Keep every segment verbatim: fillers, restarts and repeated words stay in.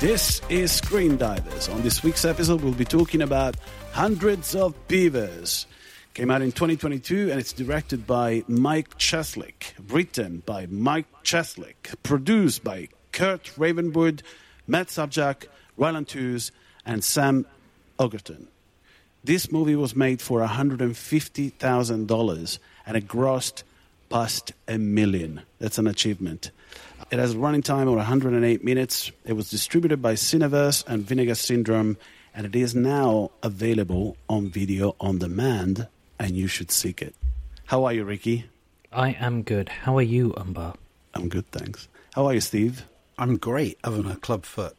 This is Screen Divers. On this week's episode, we'll be talking about Hundreds of Beavers. Came out in twenty twenty-two, and it's directed by Mike Cheslick, written by Mike Cheslick, produced by Kurt Ravenwood, Matt Subjak, Ryland Toos, and Sam Ogerton. This movie was made for one hundred fifty thousand dollars, and it grossed past a million. That's an achievement. It has a running time of one hundred eight minutes. It was distributed by Cineverse and Vinegar Syndrome, and it is now available on video on demand, and you should seek it. How are you, Ricky? I am good. How are you, Umbar? I'm good, thanks. How are you, Steve? I'm great, other than a club foot.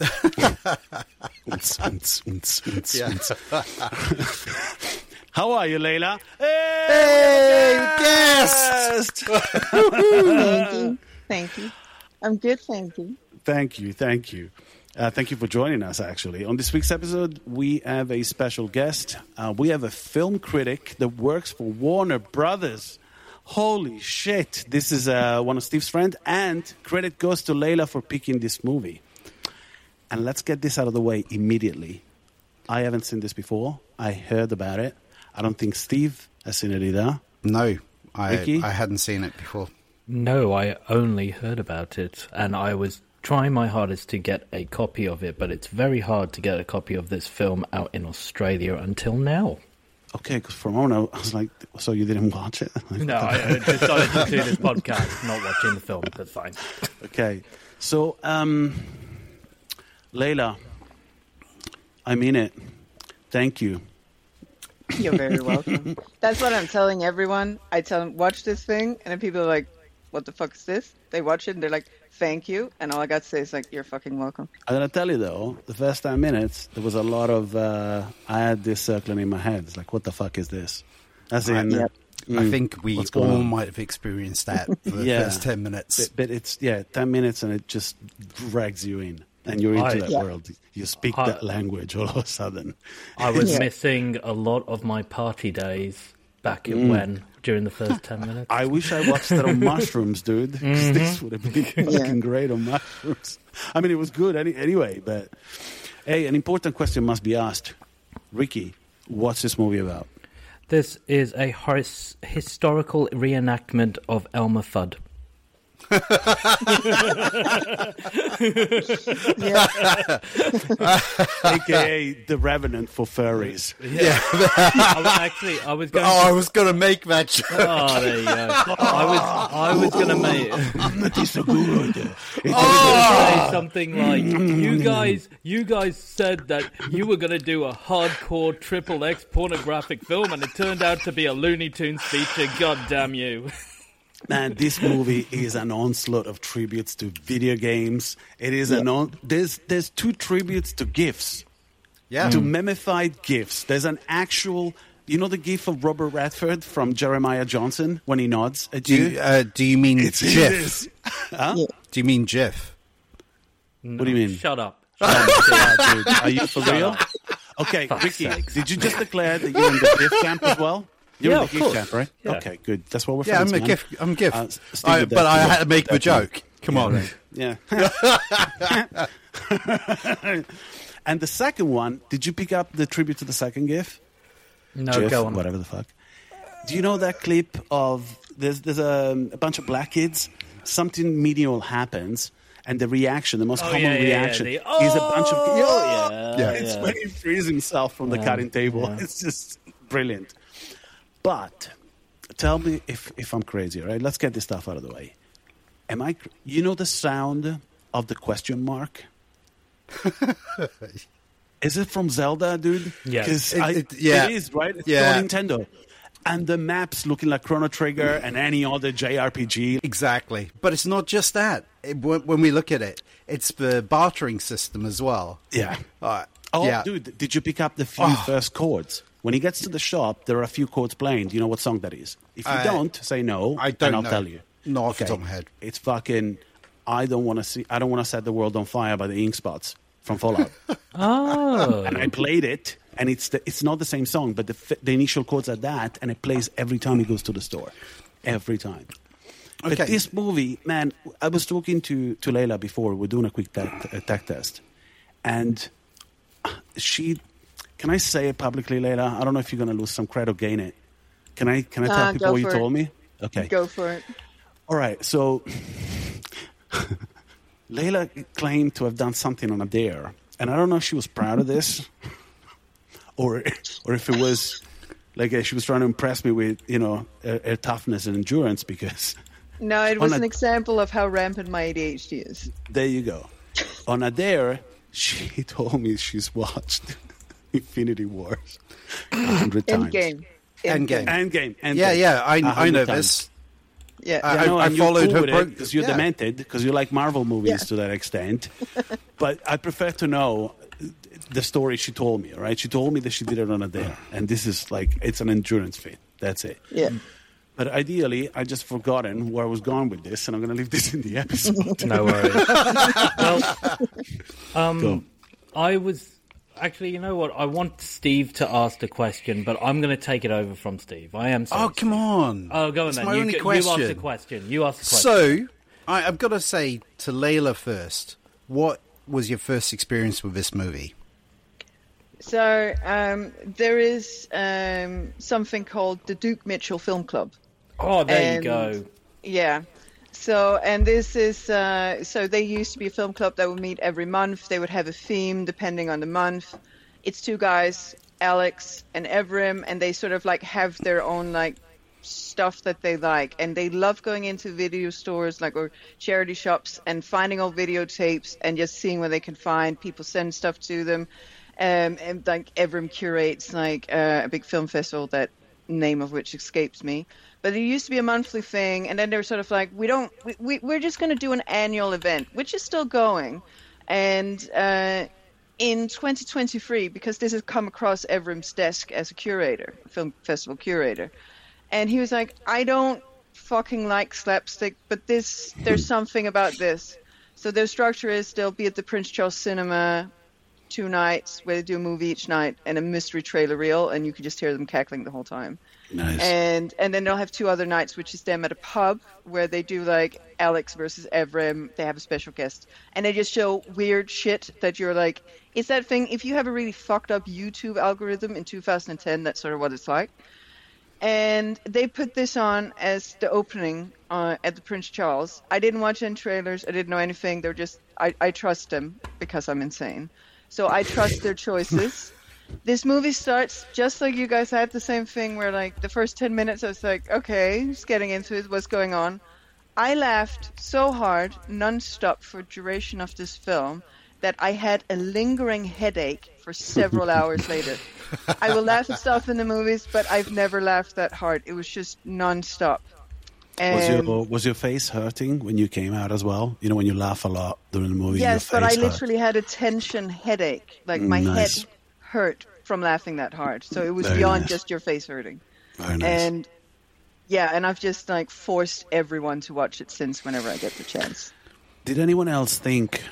Yeah. How are you, Layla? Hey, hey guest! Thank you. Thank you. I'm good, thank you. Thank you, thank you. Uh, thank you for joining us, actually. On this week's episode, we have a special guest. Uh, we have a film critic that works for Warner Brothers. Holy shit. This is uh, one of Steve's friends, and credit goes to Layla for picking this movie. And let's get this out of the way immediately. I haven't seen this before. I heard about it. I don't think Steve has seen it either. No, I, Ricky? I hadn't seen it before. No, I only heard about it, and I was trying my hardest to get a copy of it, but it's very hard to get a copy of this film out in Australia until now. Okay, because for a moment I was like, so you didn't watch it? Like, no, I decided to do this podcast, not watching the film. That's fine. Okay, so, um, Layla, I mean it. Thank you. You're very welcome. That's what I'm telling everyone. I tell them, watch this thing, and then people are like, what the fuck is this? They watch it, and they're like, thank you. And all I got to say is like, you're fucking welcome. I'm going to tell you, though, the first ten minutes, there was a lot of, uh, I had this circling in my head. It's like, what the fuck is this? As in, I, uh, mm, I think we all on? might have experienced that for the yeah, first ten minutes. But, but it's, yeah, ten minutes, and it just drags you in. And you're into I, that yeah. world. You speak I, that language all of a sudden. I was yeah. missing a lot of my party days back in mm. when, during the first ten minutes. I wish I watched it on mushrooms, dude. Because mm-hmm. this would have been fucking yeah. great on mushrooms. I mean, it was good any, anyway, but... Hey, an important question must be asked. Ricky, what's this movie about? This is a his- historical reenactment of Elmer Fudd. yeah. A K A the Revenant for furries. Yeah. I was actually, I was going. Oh, to... I was going to make that joke. Oh, there you go. I was, I was going to make. It's so good. I was going to say something like, "You guys, you guys said that you were going to do a hardcore triple X pornographic film, and it turned out to be a Looney Tunes feature. God damn you!" Man, this movie is an onslaught of tributes to video games. It is yeah. an on. There's there's two tributes to GIFs. Yeah. To mm. memified GIFs. There's an actual. You know the GIF of Robert Redford from Jeremiah Johnson when he nods at do you? you uh, do you mean it's GIF? Huh? Yeah. Do you mean GIF? No, what do you mean? Shut up. Shut up. Dude. Are you for real? Okay, Fuck's Ricky, sakes. did you just declare that you're in the GIF camp as well? You're Yeah, in of the GIF course. camp, right? Yeah. Okay, good. That's what we're Yeah, friends, I'm a man. GIF. I'm GIF. Uh, Steve I, did but that I too. had to make the Definitely. joke. Come Yeah, on. right. Yeah. And the second one, did you pick up the tribute to the second GIF? No, GIF, go on. whatever the fuck. Do you know that clip of there's there's a, a bunch of black kids? Something medial happens, and the reaction, the most Oh, common yeah, yeah, reaction, yeah, is the, a bunch of oh, yeah, yeah, yeah. It's yeah. when he frees himself from the Yeah, cutting table. yeah. It's just brilliant. But tell me if if I'm crazy, all right? Let's get this stuff out of the way. Am I? You know the sound of the question mark? Is it from Zelda, dude? Yeah. 'Cause It- I- it- yeah. it is, right? It's Yeah. on Nintendo. And the maps looking like Chrono Trigger and any other J R P G. Exactly. But it's not just that. It, when when we look at it, it's the bartering system as well. Yeah. Uh, Oh, yeah. dude, did you pick up the few Oh. first chords? When he gets to the shop, there are a few chords playing. Do you know what song that is? If you Uh, don't, say no, I don't and I'll know. tell you. Not off the top of my head. It's fucking. I don't want to see. I don't want to set the world on fire by the Ink Spots from Fallout. Oh. And I played it, and it's the, it's not the same song, but the f- the initial chords are that, and it plays every time he goes to the store, every time. But Okay. this movie, man, I was talking to, to Layla before. We're doing a quick tech, uh, tech test. and she. Can I say it publicly, Layla? I don't know if you're going to lose some credit or gain it. Can I? Can I tell Uh, people go what you for it. told me? Okay. Go for it. All right. So, Layla claimed to have done something on a dare, and I don't know if she was proud of this, or or if it was like uh, she was trying to impress me with, you know, her, her toughness and endurance. Because No, it was On a- an example of how rampant my A D H D is. there you go. On a dare, she told me she's watched Infinity Wars a hundred times. Endgame. Endgame. Endgame. Endgame. Yeah, yeah, I, A I hundred know times. this. Yeah. I- Yeah, no, I and you're followed cool her with pro- it because you're yeah. demented, because you like Marvel movies Yeah. to that extent. But I prefer to know the story she told me, all right? She told me that she did it on a dare, and this is like, it's an endurance feat. That's it. yeah. But ideally, I just forgotten where I was going with this, and I'm going to leave this in the episode. No worries. Well, um, Go. I was actually, you know what? I want Steve to ask the question, but I'm going to take it over from Steve. I am. Sorry, Oh, come Steve. on. Oh, go on It's then. my you, only go- you ask the question. question. You ask the question. So, I, I've got to say to Layla first, what was your first experience with this movie? So um, there is um, something called the Duke Mitchell Film Club. Oh, there and- you go. Yeah. So, and this is, uh, so they used to be a film club that would meet every month. They would have a theme depending on the month. It's two guys, Alex and Evrim, and they sort of like have their own like stuff that they like. And they love going into video stores like or charity shops and finding old videotapes and just seeing what they can find. People send stuff to them. Um, and like Evrim curates like uh, a big film festival, that name of which escapes me. But it used to be a monthly thing, and then they were sort of like, we don't, we, we, we're just going to do an annual event, which is still going. And uh, in twenty twenty-three, because this has come across Evrim's desk as a curator, film festival curator, and he was like, I don't fucking like slapstick, but this, there's something about this. So their structure is they'll be at the Prince Charles Cinema two nights where they do a movie each night and a mystery trailer reel, and you can just hear them cackling the whole time. Nice. And and then they'll have two other nights, which is them at a pub where they do like Alex versus Evrim. They have a special guest, and they just show weird shit that you're like, it's that thing. If you have a really fucked up YouTube algorithm in two thousand ten, that's sort of what it's like. And they put this on as the opening uh, at the Prince Charles. I didn't watch any trailers. I didn't know anything. They're just I, I trust them because I'm insane. So I trust their choices. This movie starts just like you guys had the same thing where like the first ten minutes I was like, okay, just getting into it, what's going on. I laughed so hard, non-stop for duration of this film that I had a lingering headache for several hours later. I will laugh at stuff in the movies, but I've never laughed that hard. It was just non-stop. Was And your was your face hurting when you came out as well? You know, when you laugh a lot during the movie. yes, your but I face hurt. literally had a tension headache. Like my Nice. head hurt from laughing that hard. So it was Very beyond nice. just your face hurting. Very nice. And yeah, and I've just like forced everyone to watch it since whenever I get the chance. Did anyone else think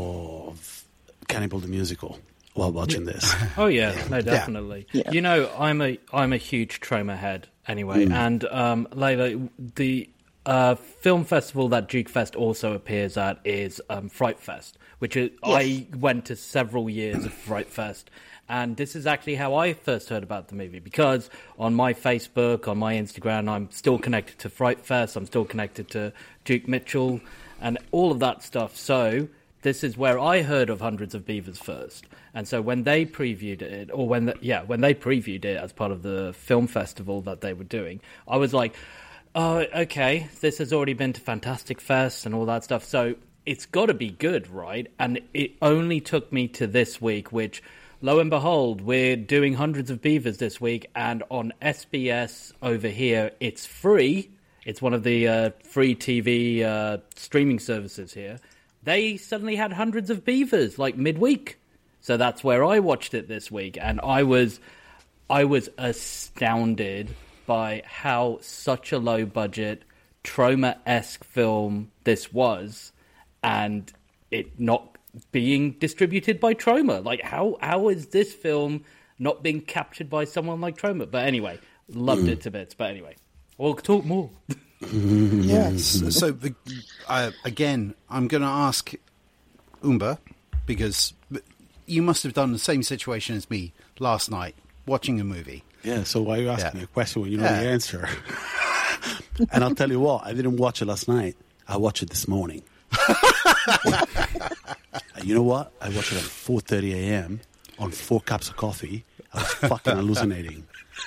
of Cannibal the Musical while watching this? Oh yeah, no, definitely. Yeah. You know, I'm a I'm a huge Troma head anyway, Mm. and um, Layla, the uh, film festival that Duke Fest also appears at is um, Fright Fest, which is, I went to several years of Fright Fest. And this is actually how I first heard about the movie, because on my Facebook, on my Instagram, I'm still connected to Fright Fest, I'm still connected to Duke Mitchell, and all of that stuff. So this is where I heard of Hundreds of Beavers first. And so when they previewed it, or when the, yeah, when they previewed it as part of the film festival that they were doing, I was like, oh, okay, this has already been to Fantastic Fest and all that stuff. So it's got to be good, right? And it only took me to this week, which, lo and behold, we're doing Hundreds of Beavers this week, and on S B S over here, it's free. It's one of the uh, free T V uh, streaming services here. They suddenly had Hundreds of Beavers, like midweek. So that's where I watched it this week, and I was, I was astounded by how such a low-budget, Troma-esque film this was, and it not being distributed by Troma. Like, how how is this film not being captured by someone like Troma? But anyway, loved Mm. it to bits. But anyway, we'll talk more. Yes. So, the, uh, again, I'm going to ask Umba, because you must have done the same situation as me last night, watching a movie. Yeah, so why are you asking Yeah. me a question when you know Yeah. the answer? And I'll tell you what, I didn't watch it last night. I watched it this morning. And you know what? I watched it at four thirty a.m. on four cups of coffee. I was fucking hallucinating.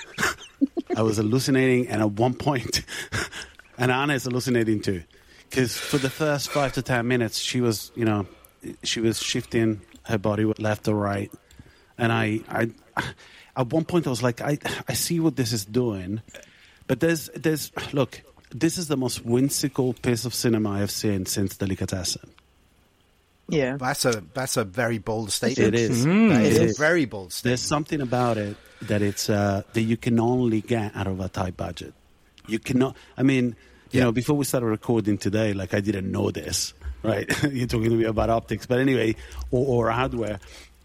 I was hallucinating, and at one point, and Anna is hallucinating too. Because for the first five to ten minutes, she was, you know, she was shifting her body left or right. And I, I, at one point I was like, I, I see what this is doing. But there's, there's, look, this is the most whimsical piece of cinema I've seen since Delicatessen. Yeah. That's a that's a very bold statement. It is. That It is is. a very bold statement. There's something about it that it's uh, that you can only get out of a tight budget. You cannot. I mean, you Yeah. know, before we started recording today, like I didn't know this, right? You're talking to me about optics, but anyway, or, or hardware.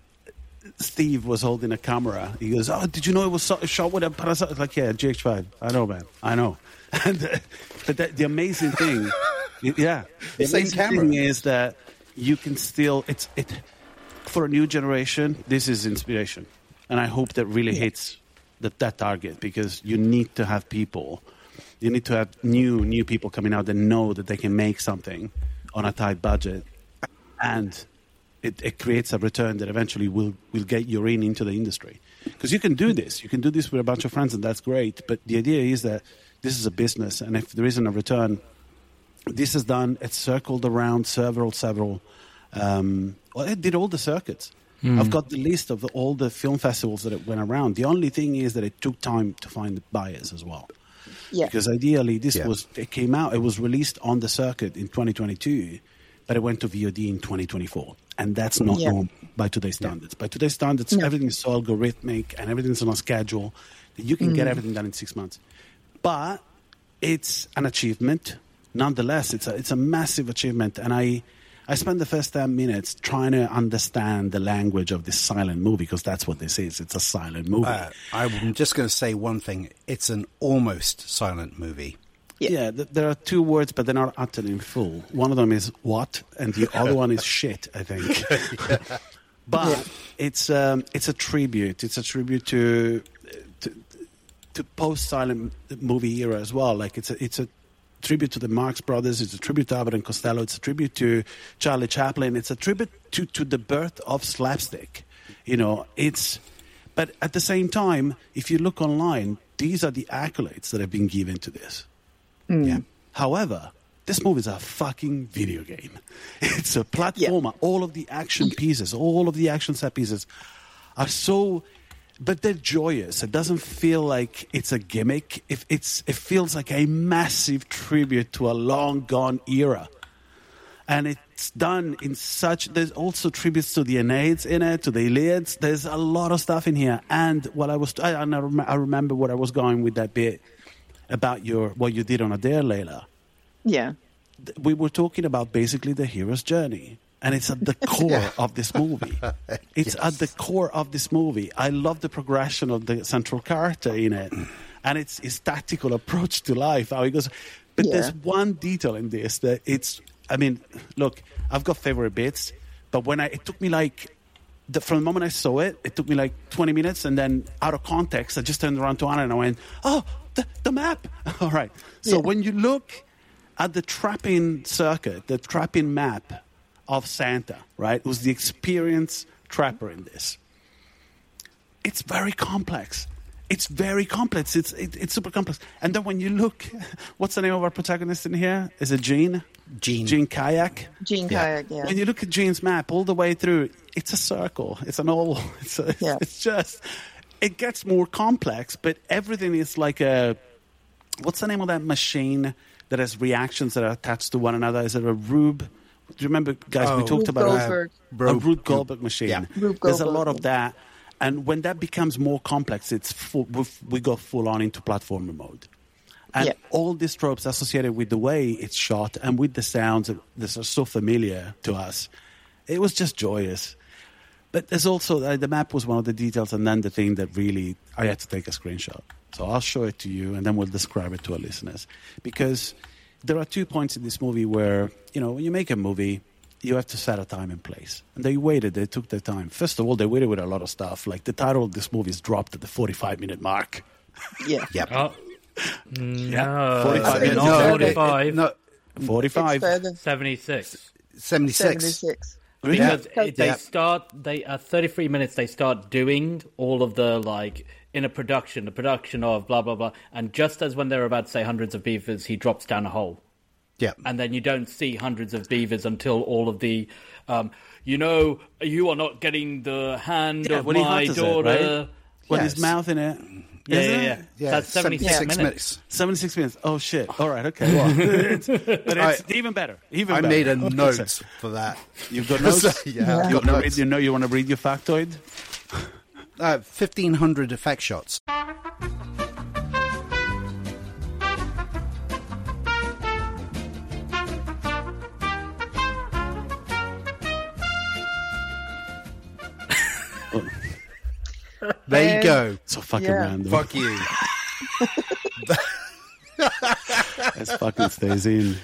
Steve was holding a camera. He goes, "Oh, did you know it was so- shot with a Panasonic?" Like, yeah, G X five. I know, man. I know. And uh, but the, the amazing thing, yeah, the Same amazing camera. thing is that you can still. It's it for a new generation. This is inspiration, and I hope that really hits that that target, because you need to have people. You need to have new new people coming out that know that they can make something on a tight budget, and it, it creates a return that eventually will will get you in into the industry. Because you can do this, you can do this with a bunch of friends, and that's great. But the idea is that this is a business, and if there isn't a return, this is done. It's circled around several several. Um, well, it did all the circuits. I've got the list of the, all the film festivals that it went around. The only thing is that it took time to find the buyers as well. Yeah. Because ideally, this Yeah. was it came out. It was released on the circuit in twenty twenty-two, but it went to V O D in twenty twenty-four, and that's not Yeah. normal by today's standards. By today's standards, No. everything is so algorithmic and everything's on a schedule that you can get everything done in six months. But it's an achievement, nonetheless. It's a it's a massive achievement, and I. I spent the first ten minutes trying to understand the language of this silent movie, because that's what this is. It's a silent movie. Uh, I'm just going to say one thing. It's an almost silent movie. Yeah. Yeah, th- there are two words, but they're not uttered in full. One of them is what, and the other one is shit, I think. But it's um, it's a tribute. It's a tribute to to, to post-silent movie era as well. Like it's a it's a tribute to the Marx Brothers. It's a tribute to Abbott and Costello. It's a tribute to Charlie Chaplin. It's a tribute to to the birth of slapstick. You know, it's. But at the same time, if you look online, these are the accolades that have been given to this. Yeah. However, this movie is a fucking video game. It's a platformer. All of the action pieces, all of the action set pieces are so, but they're joyous. It doesn't feel like it's a gimmick. If it's, it feels like a massive tribute to a long gone era. And it's done in such, there's also tributes to the Aeneas in it, to the Iliads. There's a lot of stuff in here. And what I was, I, I rem- I remember what I was going with that bit about your, what you did on Adair, Layla. Yeah. Th- We were talking about basically the hero's journey. And it's at the core of this movie. It's Yes. at the core of this movie. I love the progression of the central character in it. And it's his tactical approach to life, how he goes. But Yeah. there's one detail in this that it's, I mean, look, I've got favorite bits, but when I, it took me like, the, from the moment I saw it, it took me like twenty minutes, and then out of context, I just turned around to Anna and I went, oh, the, the map. All right. So Yeah. when you look at the trapping circuit, the trapping map of Santa, right, who's the experienced trapper in this, it's very complex. It's very complex. It's it, it's super complex. And then when you look, what's the name of our protagonist in here? Is it Jean? Jean. Jean Kayak. Gene Yeah. Kayak, yeah. When you look at Jean's map all the way through, it's a circle. It's an oval. It's, a, Yeah. it's just, it gets more complex, but everything is like a, what's the name of that machine that has reactions that are attached to one another? Is it a Rube? Do you remember, guys, we Oh, talked Rube about Goldberg. a Rube- Rube Goldberg machine. Yeah. Rube There's a Goldberg, lot of yeah. that. And when that becomes more complex, it's full, we we go full on into platformer mode. And Yeah. all these tropes associated with the way it's shot and with the sounds that are so familiar to us, it was just joyous. But there's also, uh, the map was one of the details, and then the thing that really, I had to take a screenshot. So I'll show it to you, and then we'll describe it to our listeners. Because there are two points in this movie where, you know, when you make a movie, you have to set a time and place. And they waited. They took their time. First of all, they waited with a lot of stuff. Like the title of this movie is dropped at the forty-five minute mark. Yeah. Yep. Oh, no. forty-five minutes. No, it- forty-five. it- no, forty-five. It's further. seventy-six. seventy-six. seventy-six. Because Yeah. it- they Yeah. start, they at thirty-three minutes, they start doing all of the, like, in a production, the production of blah, blah, blah. And just as when they're about to say hundreds of beavers, he drops down a hole. Yeah. And then you don't see hundreds of beavers until all of the, um, you know, you are not getting the hand Yeah, of when he my utters it, daughter. right? With Yes. his mouth in it. Yeah, Isn't yeah, it? yeah. Yeah, That's seventy-six minutes. seventy-six minutes. Oh, shit. All right, okay. Well, it's, but it's I- even better. Even I better. made a Okay, note so for that. You've got notes? Yeah, I've You, got wanna read, notes. you know you want to read your factoid? Uh, fifteen hundred effect shots. There you And- go. So fucking Yeah. random. Fuck you. It fucking stays in.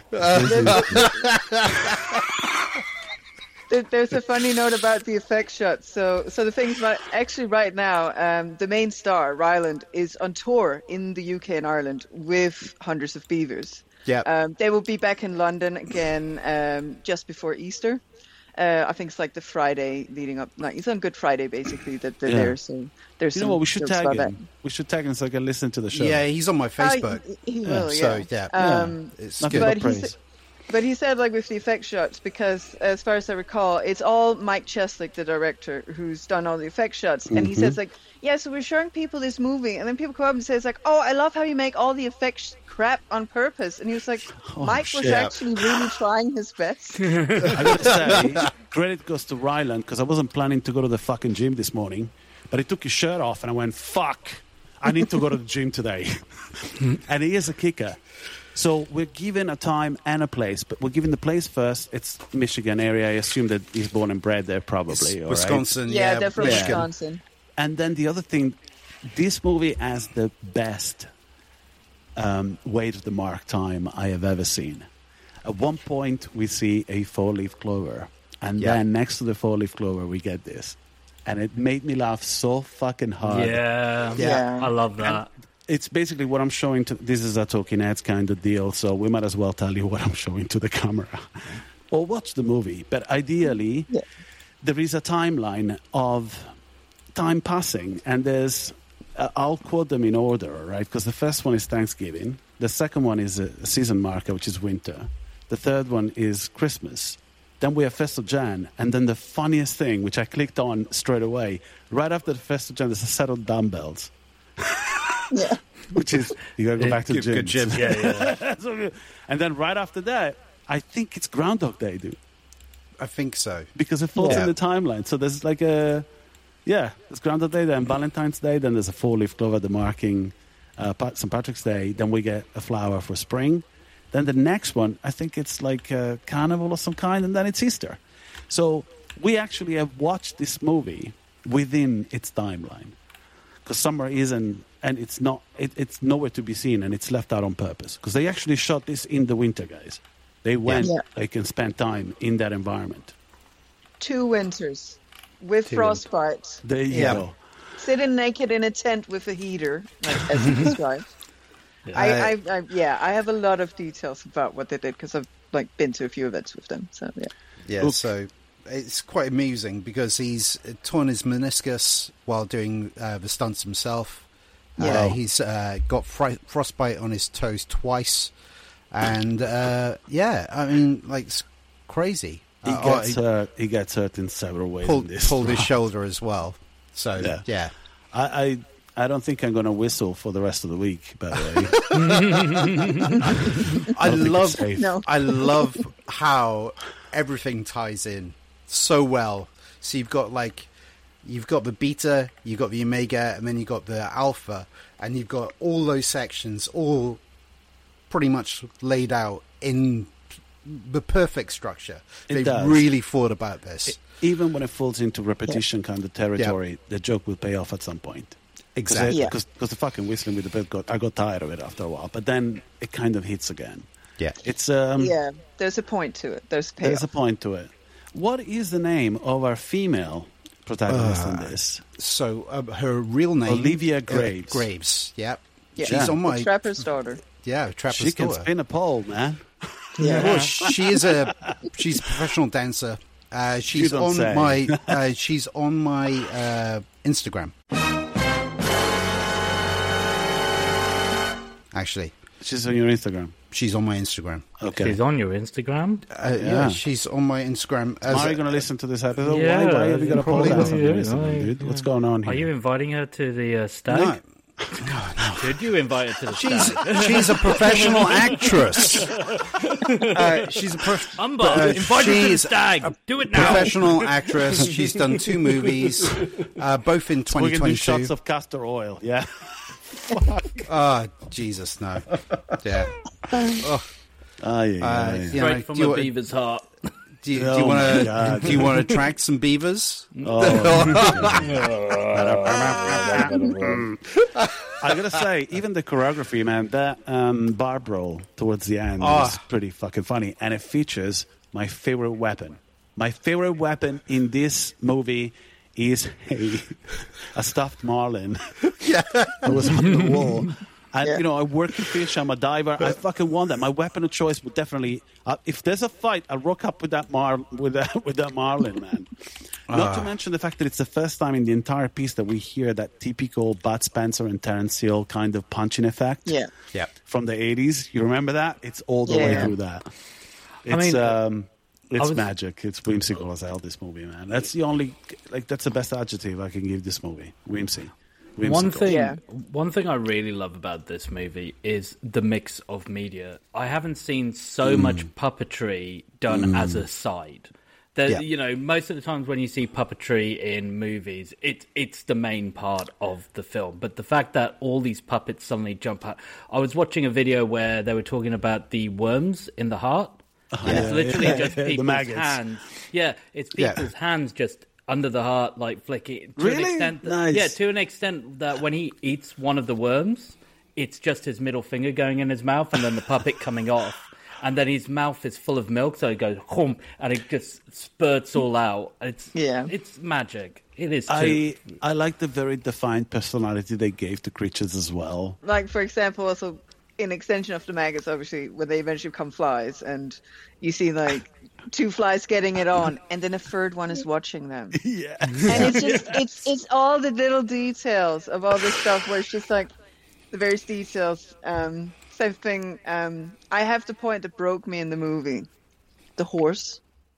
There- There's a funny note about the effect shots. So, so the things right, actually right now, um, the main star, Ryland, is on tour in the U K and Ireland with Hundreds of Beavers. Yeah. Um, they will be back in London again um, just before Easter. Uh, I think it's like the Friday leading up. Like it's on Good Friday, basically. That they're Yeah. there. So there's. You know some what? We should jokes tag about that. him. We should tag him so I can listen to the show. Yeah, he's on my Facebook. Oh, he, he will, yeah. So, yeah. Um, It's Nothing good. but But he's- praise. But he said, like, with the effect shots, because as far as I recall, it's all Mike Cheslick, the director, who's done all the effect shots. And he says, like, yeah, so we're showing people this movie. And then people come up and says, like, oh, I love how you make all the effect sh- crap on purpose. And he was like, Oh, Mike was shit. actually really trying his best. I gotta say, credit goes to Ryland because I wasn't planning to go to the fucking gym this morning, but he took his shirt off and I went, fuck, I need to go to the gym today. And he is a kicker. So we're given a time and a place, but we're given the place first. It's Michigan area. I assume that he's born and bred there, probably. all right? Wisconsin, yeah, yeah. they're from Michigan. Wisconsin. And then the other thing, this movie has the best um, weight of the mark time I have ever seen. At one point, we see a four-leaf clover, and Yeah. then next to the four-leaf clover, we get this, and it made me laugh so fucking hard. Yeah. Yeah. I love that. It's basically what I'm showing to. This is a Talking Heads kind of deal, so we might as well tell you what I'm showing to the camera, or watch the movie. But ideally, Yeah. there is a timeline of time passing, and there's. Uh, I'll quote them in order, right? Because the first one is Thanksgiving, the second one is a, a season marker, which is winter, the third one is Christmas. Then we have First of Jan, and then the funniest thing, which I clicked on straight away, right after the First of Jan, there's a set of dumbbells. Yeah. Which is, you gotta go back to the Good- gym. good gym. Yeah, yeah. So good. And then right after that, I think it's Groundhog Day, dude, I think so. because it falls Yeah. in the timeline. So there's like a, yeah, there's Groundhog Day, then Valentine's Day, then there's a four-leaf clover, the marking uh, Pa- Saint Patrick's Day, then we get a flower for spring. Then the next one, I think it's like a carnival of some kind, and then it's Easter. So we actually have watched this movie within its timeline. Because summer isn't, and it's not, it, it's nowhere to be seen, and it's left out on purpose. Because they actually shot this in the winter, guys. They went, Yeah. they can spend time in that environment. Two winters with Two frostbite. There you Yeah. go. Sitting naked in a tent with a heater, like, as you described. I, I, I, yeah, I have a lot of details about what they did because I've like been to a few events with them. So yeah. Yeah, Oof. so it's quite amusing because he's torn his meniscus while doing uh, the stunts himself. Yeah. Uh, he's uh, got fri- frostbite on his toes twice. And uh, yeah, I mean, like, it's crazy. He Uh, gets oh, hurt. He gets hurt in several ways. he pulled, in this. pulled his shoulder as well. So Yeah. yeah, I, I, I don't think I'm going to whistle for the rest of the week. By the way, I don't think love it's safe. No. I love how everything ties in so well. So you've got like you've got the beta, you've got the omega, and then you've got the alpha, and you've got all those sections all pretty much laid out in the perfect structure. It They've does. really thought about this. even when it falls into repetition kind of territory, the joke will pay off at some point. Exactly. Yeah. Because the fucking whistling with the bit got I got tired of it after a while, but then it kind of hits again. Yeah. It's um, yeah, there's a point to it. There's payoff. there's a point to it. What is the name of our female protagonist Uh, in this? So uh, her real name, Olivia uh, Graves. Graves. Yep. Yeah. She's on The my Trapper's daughter. yeah Trapper's She can daughter. spin a pole, man. Yeah. Well, she is a she's a professional dancer. Uh, she's don't on say. my uh, she's on my uh, Instagram. Actually, She's on your Instagram. she's on my Instagram. Okay. She's on your Instagram. Uh, yeah. Yeah. she's on my Instagram. As Are you going to listen to this episode? Yeah, why, why have you got a pole probably dance on will. your Yeah, Instagram, yeah, dude? yeah. What's going on here? Are you inviting her to the uh, stag? no, Did you invite her to the she's stag? she's a professional actress. Uh, she's a prof- Umber, uh, invite her to the she's stag. Do it now. professional actress. She's done two movies, uh, both in We're twenty going to do twenty-two. shots of castor oil, yeah? Oh, Jesus, no. Yeah. Oh, Ah, yeah, uh, yeah, yeah. you know, Straight from do you a wa- beaver's heart. Do you, Oh do you my want to God. do you want to attract some beavers? Oh, I gotta say, even the choreography, man, that um, barb roll towards the end Oh. is pretty fucking funny, and it features my favorite weapon. My favorite weapon in this movie is a, a stuffed marlin. Yeah, that was on the wall. And, Yeah. you know, I work in fish, I'm a diver, I fucking want that. My weapon of choice would definitely, uh, if there's a fight, I'll rock up with that mar with that, with that marlin, man. Not to mention the fact that it's the first time in the entire piece that we hear that typical Bud Spencer and Terence Hill kind of punching effect Yeah. Yeah. from the eighties. You remember that? It's all the way Yeah. through that. It's, mean, um, it's was- magic. It's whimsical as hell, this movie, man. That's the only, like, that's the best adjective I can give this movie. Whimsy. Whimsical. One thing, Yeah. one thing I really love about this movie is the mix of media. I haven't seen so much puppetry done as a side. There, Yeah. you know, most of the times when you see puppetry in movies, it it's the main part of the film. But the fact that all these puppets suddenly jump out, I was watching a video where they were talking about the worms in the heart, and it's literally yeah, just yeah, the people's maggots. hands. Yeah, it's Yeah. people's hands just under the heart, like flicking. To Really? An extent that, Nice. Yeah, to an extent that when he eats one of the worms, it's just his middle finger going in his mouth and then the puppet coming off. And then his mouth is full of milk, so it goes hum, and it just spurts all out. It's Yeah. it's magic. It is too. I I like the very defined personality they gave to creatures as well. Like, for example, also in extension of the maggots, obviously, when they eventually become flies, and you see, like, two flies getting it on, and then a third one is watching them. Yeah. And it's just, it's it's all the little details of all this stuff where it's just, like, the various details. Um, same thing, um, I have the point that broke me in the movie. The horse.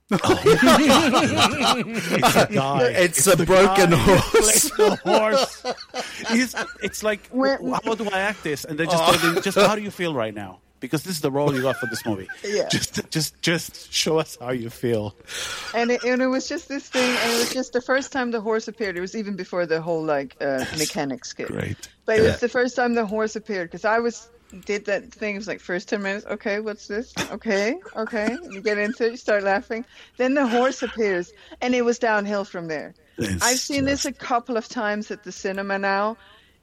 It's a guy. It's a broken guy who horse. plays the horse. He's, it's like, Where- how do I act this? And they just told him, just how do you feel right now? Because this is the role you got for this movie. Yeah. Just, just, just show us how you feel. And it, and it was just this thing, and it was just the first time the horse appeared. It was even before the whole, like, uh, mechanics kit. Great. But it Yeah. was the first time the horse appeared, because I was did that thing. It was like first ten minutes. Okay, what's this? Okay, okay. You get into it, you start laughing. Then the horse appears, and it was downhill from there. It's I've seen this a couple of times at the cinema now.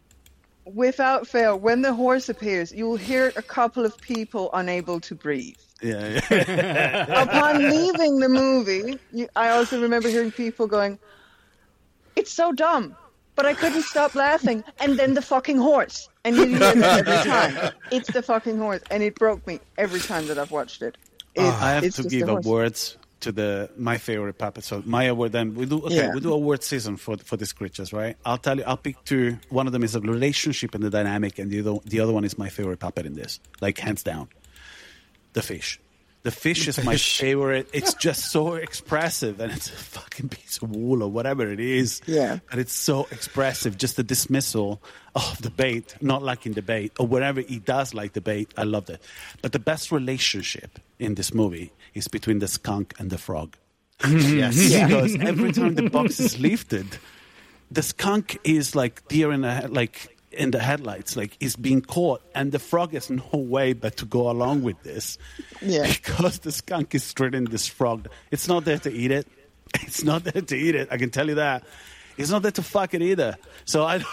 Without fail, when the horse appears, you will hear a couple of people unable to breathe. Yeah, yeah. Upon leaving the movie, you, I also remember hearing people going, "It's so dumb," but I couldn't stop laughing. And then the fucking horse. And you hear that every time. It's the fucking horse. And it broke me every time that I've watched it. It's, I have it's to just give the horse. awards to the my favorite puppet. So my award, then we do okay. Yeah. We do award season for for these creatures, right? I'll tell you. I'll pick two. One of them is a relationship and the dynamic, and the other the other one is my favorite puppet in this, like hands down. The fish. The fish is my Fish. favorite. It's just so expressive, and it's a fucking piece of wool or whatever it is. Yeah. But it's so expressive. Just the dismissal of the bait, not liking the bait, or whatever he does like the bait. I loved it. But the best relationship in this movie is between the skunk and the frog. Yes. Because every time the box is lifted, the skunk is like deer in the like in the headlights, like is being caught, and the frog has no way but to go along with this. Yeah. Because the skunk is treating this frog. It's not there to eat it. It's not there to eat it. I can tell you that. It's not there to fuck it either. So I,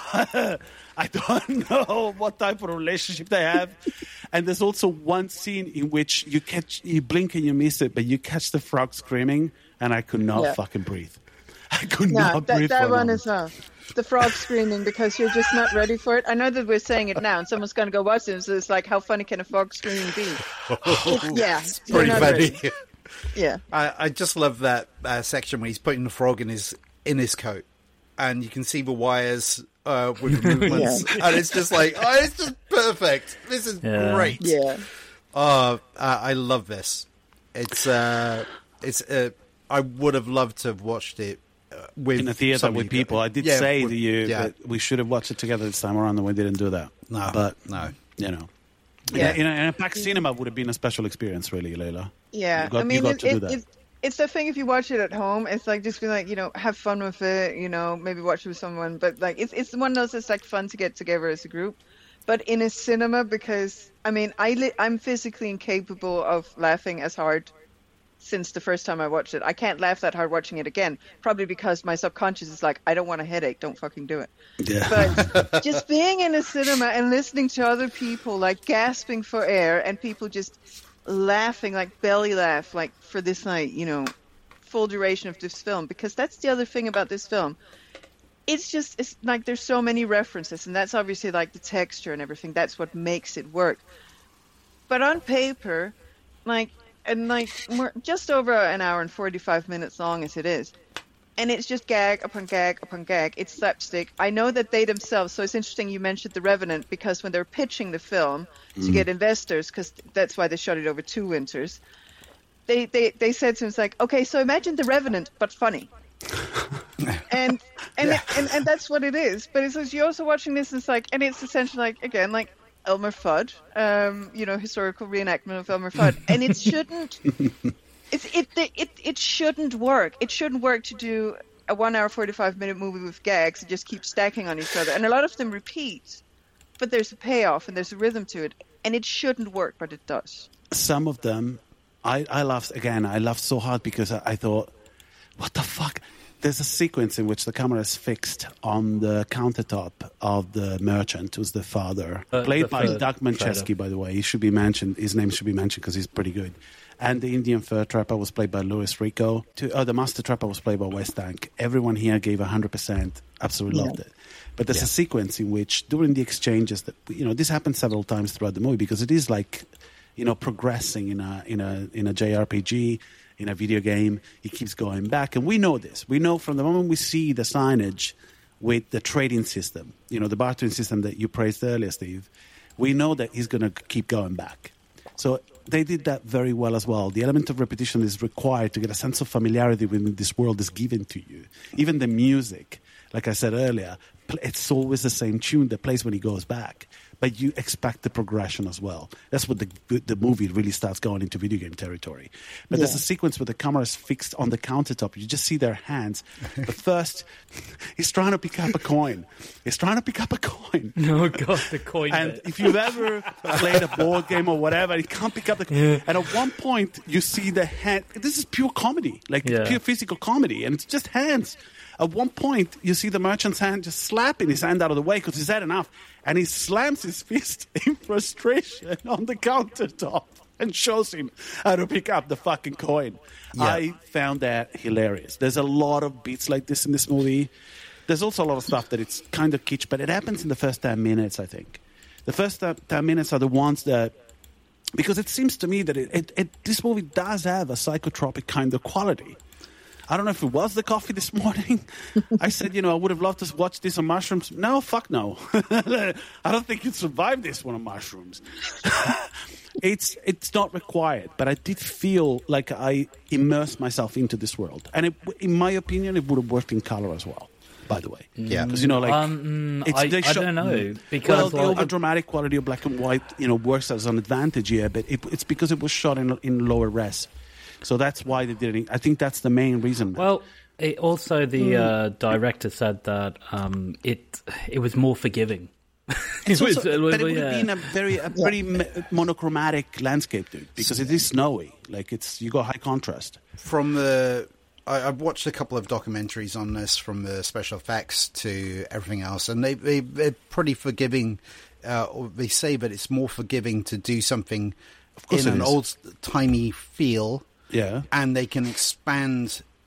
I don't know what type of relationship they have. And there's also one scene in which you catch, you blink and you miss it, but you catch the frog screaming and I could not Yeah. fucking breathe. I could No, not that, breathe. that for a one moment. as well. The frog screaming because you're just not ready for it. I know that we're saying it now, and someone's going to go watch it. So it's like, how funny can a frog screaming be? It's, yeah, you're Pretty not funny. ready. Yeah, I, I just love that uh, section where he's putting the frog in his in his coat, and you can see the wires uh, with the movements, and it's just like, oh, it's just perfect. This is Yeah. great. yeah. Oh, uh, I love this. It's uh, it's. Uh, I would have loved to have watched it uh, with in a theater somebody with people. I did Yeah, say with- to you yeah. that we should have watched it together this time around, and we didn't do that. No, but no. you know, Yeah. in, a, in a packed cinema would have been a special experience, really, Layla. Yeah, You got- I you mean, got it, to do it, that. it, it's the thing if you watch it at home, it's like just be like, you know, have fun with it, you know, maybe watch it with someone. But like, it's it's one of those that's like fun to get together as a group. But in a cinema, because I mean, I li- I'm physically incapable of laughing as hard since the first time I watched it. I can't laugh that hard watching it again, probably because my subconscious is like, I don't want a headache, don't fucking do it. Yeah. But just being in a cinema and listening to other people like gasping for air and people just laughing, like belly laugh, like for this night, you know, full duration of this film, because that's the other thing about this film. It's just, it's like there's so many references, and that's obviously like the texture and everything. That's what makes it work. But on paper, like, and like more, just over an hour and forty-five minutes long as it is, and it's just gag upon gag upon gag. It's slapstick. I know that they themselves, so it's interesting you mentioned The Revenant, because when they're pitching the film to get investors, because that's why they shot it over two winters, they, they, they said to him, it's like, okay, so imagine The Revenant, but funny. and and, it, and and that's what it is. But it's like, you're also watching this, it's like, and it's essentially like, again, like Elmer Fudd, um, you know, historical reenactment of Elmer Fudd, and it shouldn't, it's, it, it it shouldn't work. It shouldn't work to do a one hour forty-five minute movie with gags that just keep stacking on each other, and a lot of them repeat, but there's a payoff and there's a rhythm to it, and it shouldn't work, but it does. Some of them, I, I laughed again. I laughed so hard because I, I thought, what the fuck? There's a sequence in which the camera is fixed on the countertop of the merchant, who's the father, Uh, played the by third Doug Manchesky, trailer. by the way. He should be mentioned. His name should be mentioned because he's pretty good. And the Indian fur trapper was played by Louis Rico. To, uh, the master trapper was played by Wes Tank. Everyone here gave one hundred percent. Absolutely loved it. But there's a sequence in which, during the exchanges, that you know, this happens several times throughout the movie because it is like, you know, progressing in a in a in a J R P G. In a video game, he keeps going back. And we know this. We know from the moment we see the signage with the trading system, you know, the bartering system that you praised earlier, Steve, we know that he's going to keep going back. So they did that very well as well. The element of repetition is required to get a sense of familiarity when this world is given to you. Even the music, like I said earlier, it's always the same tune that plays when he goes back. But you expect the progression as well. That's what the the movie really starts going into video game territory. But there's a sequence where the camera is fixed on the countertop. You just see their hands. But first, he's trying to pick up a coin. He's trying to pick up a coin. Oh god, the coin And bit. if you've ever played a board game or whatever, he can't pick up the. Yeah. And at one point, you see the hand. This is pure comedy, like Yeah. pure physical comedy, and it's just hands. At one point, you see the merchant's hand just slapping his hand out of the way because he's had enough, and he slams his fist in frustration on the countertop and shows him how to pick up the fucking coin. Yeah. I found that hilarious. There's a lot of beats like this in this movie. There's also a lot of stuff that it's kind of kitsch, but it happens in the first ten minutes, I think. The first ten minutes are the ones that, because it seems to me that it, it, it, this movie does have a psychotropic kind of quality. I don't know if it was the coffee this morning. I said, you know, I would have loved to watch this on mushrooms. No, fuck no. I don't think you'd survive this one on mushrooms. It's it's not required, but I did feel like I immersed myself into this world. And it, in my opinion, it would have worked in color as well, by the way. Yeah. Because, you know, like... Um, it's- I, they I shot- don't know well, because the like, over dramatic quality of black and white, you know, works as an advantage here, but it, it's because it was shot in in lower res. So that's why they did it. I think that's the main reason. well, it, also the uh, director said that um, it it was more forgiving. It's It was- also- it was- but it would yeah. have been a very a pretty mo- monochromatic landscape, dude, because it is snowy. Like it's you got high contrast. From the, I, I've watched a couple of documentaries on this, from the special effects to everything else, and they, they they're pretty forgiving. Uh, or they say that it's more forgiving to do something course in it an is. old timey feel, Yeah. and they can expand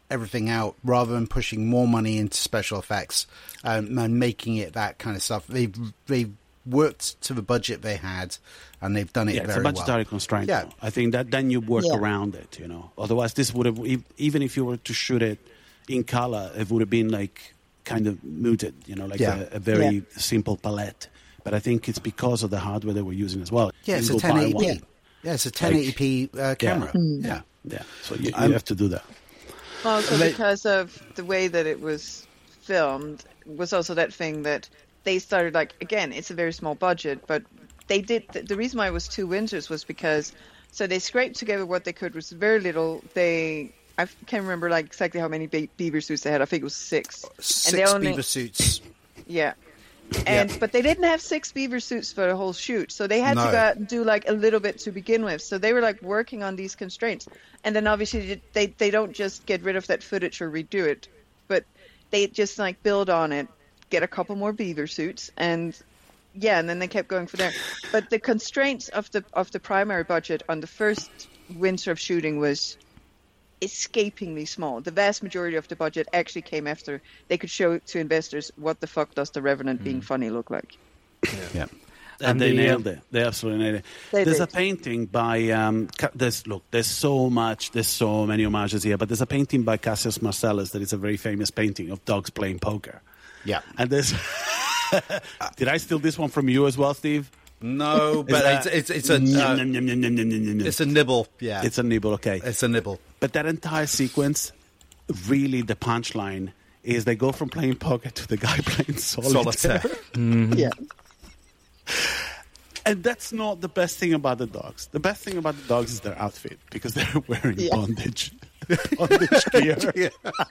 everything out rather than pushing more money into special effects um, and making it that kind of stuff. They've they've worked to the budget they had, and they've done it Yeah, it's a very well. budgetary constraint. Yeah. though. I think that then you work Yeah. around it, you know. Otherwise, this would have, ev- even if you were to shoot it in color, it would have been like kind of muted, you know, like Yeah. a, a very Yeah. simple palette. But I think it's because of the hardware they were using as well. Yeah, You it's can a go buy ten eighty p. one. Yeah, it's a ten eighty p uh, camera. Mm. Yeah. Yeah, so you, you Um, have to do that. Also, They- because of the way that it was filmed, was also that thing that they started, like, again, it's a very small budget, but they did, the, the reason why it was two winters was because, so they scraped together what they could, was very little. They, I can't remember, like, exactly how many be- beaver suits they had. I think it was six. Six and they only, beaver suits. Yeah. And Yeah. but they didn't have six beaver suits for the whole shoot, so they had No. to go out and do like a little bit to begin with. So they were like working on these constraints, and then obviously they they don't just get rid of that footage or redo it, but they just like build on it, get a couple more beaver suits, and yeah, and then they kept going from there. But the constraints of the of the primary budget on the first winter of shooting was escapingly small. The vast majority of the budget actually came after they could show to investors what the fuck does the Revenant being funny look like. Yeah. And, And they the, nailed uh, it. They absolutely nailed it. They there's did. a painting by um, Ca- there's look. There's so much. There's so many homages here. But there's a painting by Cassius Marcellus that is a very famous painting of dogs playing poker. Yeah. And there's. Did I steal this one from you as well, Steve? No, but that- it's, it's, it's a Nom, uh, nom, nom, nom, nom, nom, nom, nom. it's a nibble. Yeah, It's a nibble. Okay. it's a nibble. But that entire sequence, really, the punchline is they go from playing poker to the guy playing solitaire. Solitaire. Yeah. And that's not the best thing about the dogs. The best thing about the dogs is their outfit, because they're wearing Yeah. bondage, bondage gear.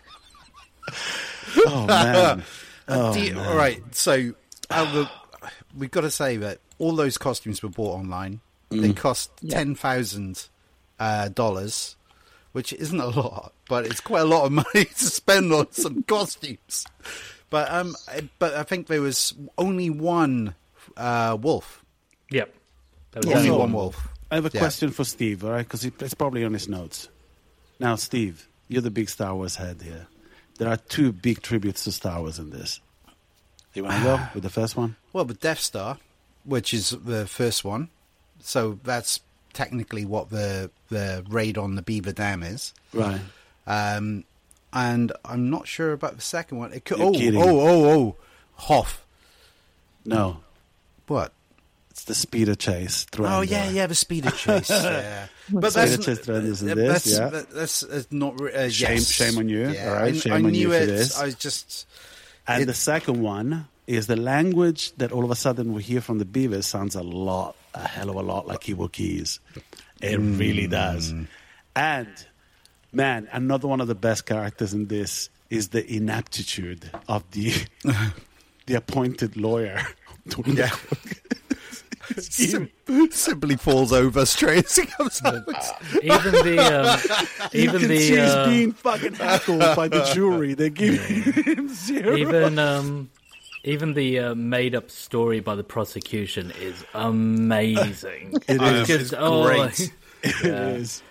Oh man! Oh, Do you- man. all right, so uh, the, we've got to say that all those costumes were bought online. Mm. They cost Yeah. ten thousand uh, dollars, which isn't a lot, but it's quite a lot of money to spend on some costumes. But um, I- but I think there was only one uh, wolf. Yep. That was Only it. one wolf. I have a Yeah. question for Steve, all right? Because it's probably on his notes. Now, Steve, you're the big Star Wars head here. There are two big tributes to Star Wars in this. Do you want to go with the first one? Well, the Death Star, which is the first one, so that's technically what the the raid on the Beaver Dam is. Right. Um, and I'm not sure about the second one. It could, You're oh, kidding. oh, oh, oh, Hoth. No, What? it's the speeder chase. Through Oh Endor. yeah, yeah, the speeder chase. yeah. But Speeder that's chase through Endor's in uh, this, that's, yeah. that- that's, that's not re- uh, Shame- yes. shame on you. Yeah, All right, I, shame I on knew you for it. this. I was just And It- the second one is the language that all of a sudden we hear from the beavers sounds a lot, a hell of a lot like Ewokies. It really does. And, man, another one of the best characters in this is the inaptitude of the the appointed lawyer. Doing the Yeah. cook. sim- simply falls over straight as he comes out. Even the um, You even can the see he's uh, being fucking heckled by the jury. They're giving him zero. even um, even the uh, made up story by the prosecution is amazing. It It's is. just, oh, great. It is.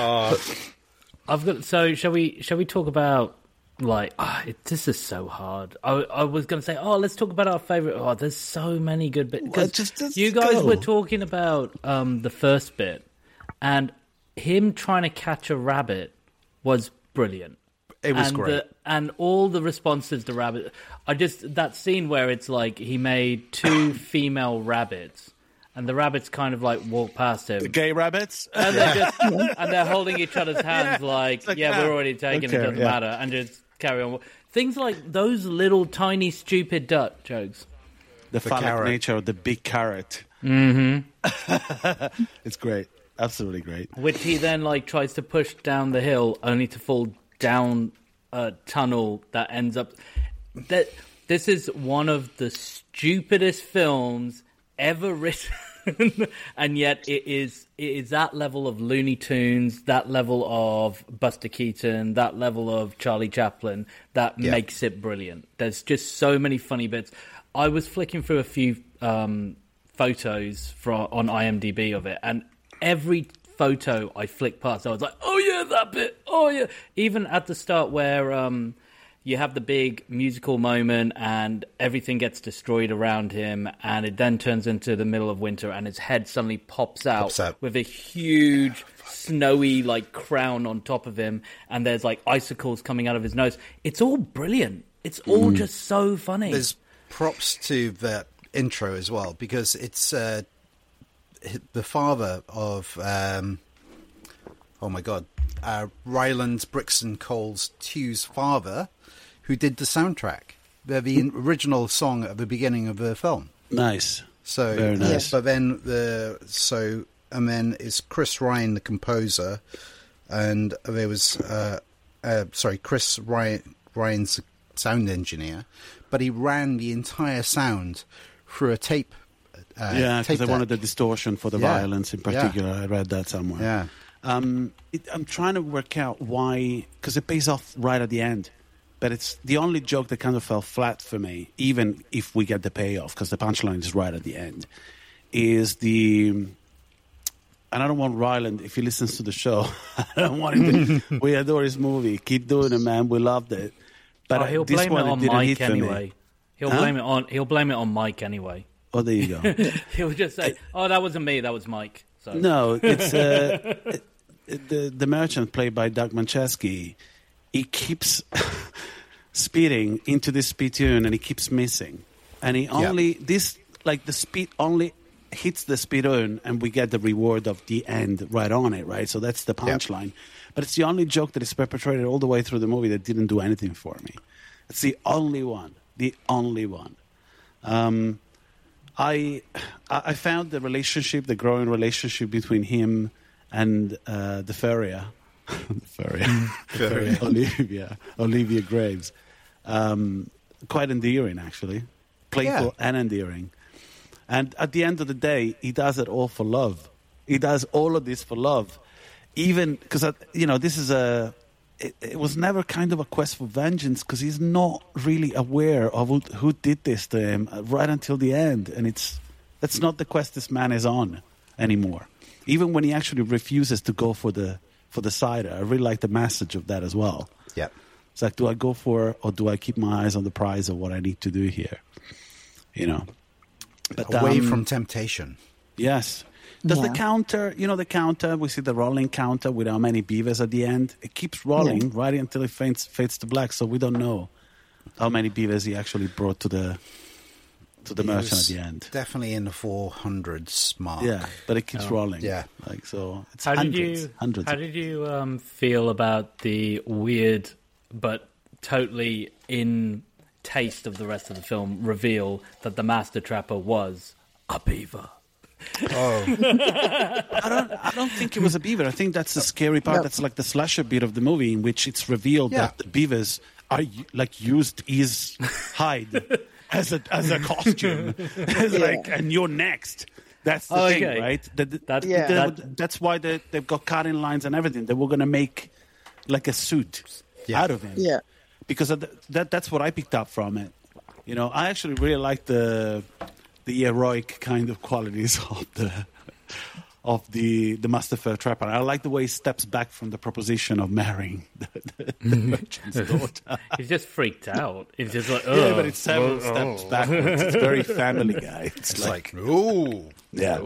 I've got. So shall we? Shall we talk about like? ah, it, this is so hard. I, I was going to say, oh, let's talk about our favorite. Oh, there's so many good bits. Well, Because just- just you guys go. were talking about um, the first bit, and him trying to catch a rabbit was brilliant. It was and great. The, and all the responses to rabbit. I just that scene where it's like he made two female rabbits, and the rabbits kind of like walk past him. The gay rabbits. And they're just and they're holding each other's hands like, like, yeah, ah, we're already taken, okay, it doesn't yeah. matter, and just carry on. Things like those little tiny stupid duck jokes. The, phallic carrot. nature of the big carrot. Mm-hmm. It's great. Absolutely great. Which he then like tries to push down the hill, only to fall down a tunnel that ends up. That this is one of the stupidest films ever written, and yet it is it is that level of Looney Tunes, that level of Buster Keaton, that level of Charlie Chaplin that Yeah. makes it brilliant. There's just so many funny bits. I was flicking through a few um, photos from on IMDb of it, and every photo I flicked past. I was like, oh yeah, that bit. Oh yeah. Even at the start where um, you have the big musical moment and everything gets destroyed around him, and it then turns into the middle of winter, and his head suddenly pops out, Pops out. with a huge snowy like crown on top of him, and there's like icicles coming out of his nose. It's all brilliant. It's all Mm. just so funny. There's props to the intro as well, because it's uh, the father of, um, oh my god, uh, Ryland Brixton Cole's Tu's father, who did the soundtrack, the, the original song at the beginning of the film. Nice. So, Very nice. but then the so and then it's Chris Ryan, the composer, and there was uh, uh, sorry, Chris Ryan, Ryan's sound engineer, but he ran the entire sound through a tape. Uh, yeah, tape because I deck. wanted the distortion for the Yeah. violence in Yeah. particular. I read that somewhere. Yeah, Um, it, I'm trying to work out why, because it pays off right at the end. But it's the only joke that kind of fell flat for me, even if we get the payoff, because the punchline is right at the end, is the... And I don't want Ryland, if he listens to the show, I don't want him to... We adore his movie. Keep doing it, man. We loved it. But oh, he'll this blame it one, on didn't Mike hit for me. anyway. He'll Huh? blame it on. He'll blame it on Mike anyway. Oh, there you go. He'll just say, "Oh, that wasn't me. That was Mike." So. No, it's uh, the the merchant played by Doug Manchesky. He keeps speeding into this spittoon, and he keeps missing. And he only this like the speed only hits the spittoon, and we get the reward of the end right on it, right? So that's the punchline. But it's the only joke that is perpetrated all the way through the movie that didn't do anything for me. It's the only one, the only one. Um, I I found the relationship, the growing relationship between him and uh, the Feria, the Feria, Feria. Olivia, Olivia Graves, um, quite endearing actually, playful Yeah. and endearing. And at the end of the day, he does it all for love. He does all of this for love, even because you know this is a. It, it was never kind of a quest for vengeance because he's not really aware of who, who did this to him right until the end, and it's that's not the quest this man is on anymore. Even when he actually refuses to go for the for the cider, I really like the message of that as well. yeah. It's like, do I go for it or do I keep my eyes on the prize of what I need to do here? You know, but Away um, from temptation. yes. Does the Yeah. counter, you know, the counter, we see the rolling counter with how many beavers at the end. It keeps rolling right until it fades, fades to black, so we don't know how many beavers he actually brought to the to the He merchant was at the end. Definitely in the four hundreds mark. Yeah, but it keeps rolling. Yeah. Like, so it's How did hundreds. you? hundreds. How did you um, feel about the weird but totally in taste of the rest of the film reveal that the master trapper was a beaver? Oh, I don't. I don't think it was a beaver. I think that's the scary part. No. That's like the slasher bit of the movie, in which it's revealed Yeah. that the beavers are u- like used his hide as a as a costume. It's like, and you're next. That's the Okay. thing, right? That, that, That- Yeah. that- that's why they, they've got cutting lines and everything. They were going to make like a suit Yeah. out of him. Yeah. Because of the, that that's what I picked up from it. You know, I actually really like the the heroic kind of qualities of the of the the Master Fair Trapper. I like the way he steps back from the proposition of marrying the, the, the merchant's daughter. He's just freaked out. He's just like, oh, Yeah, but it's several oh, steps oh." backwards. It's very Family Guy. It's, it's like, like, ooh. yeah.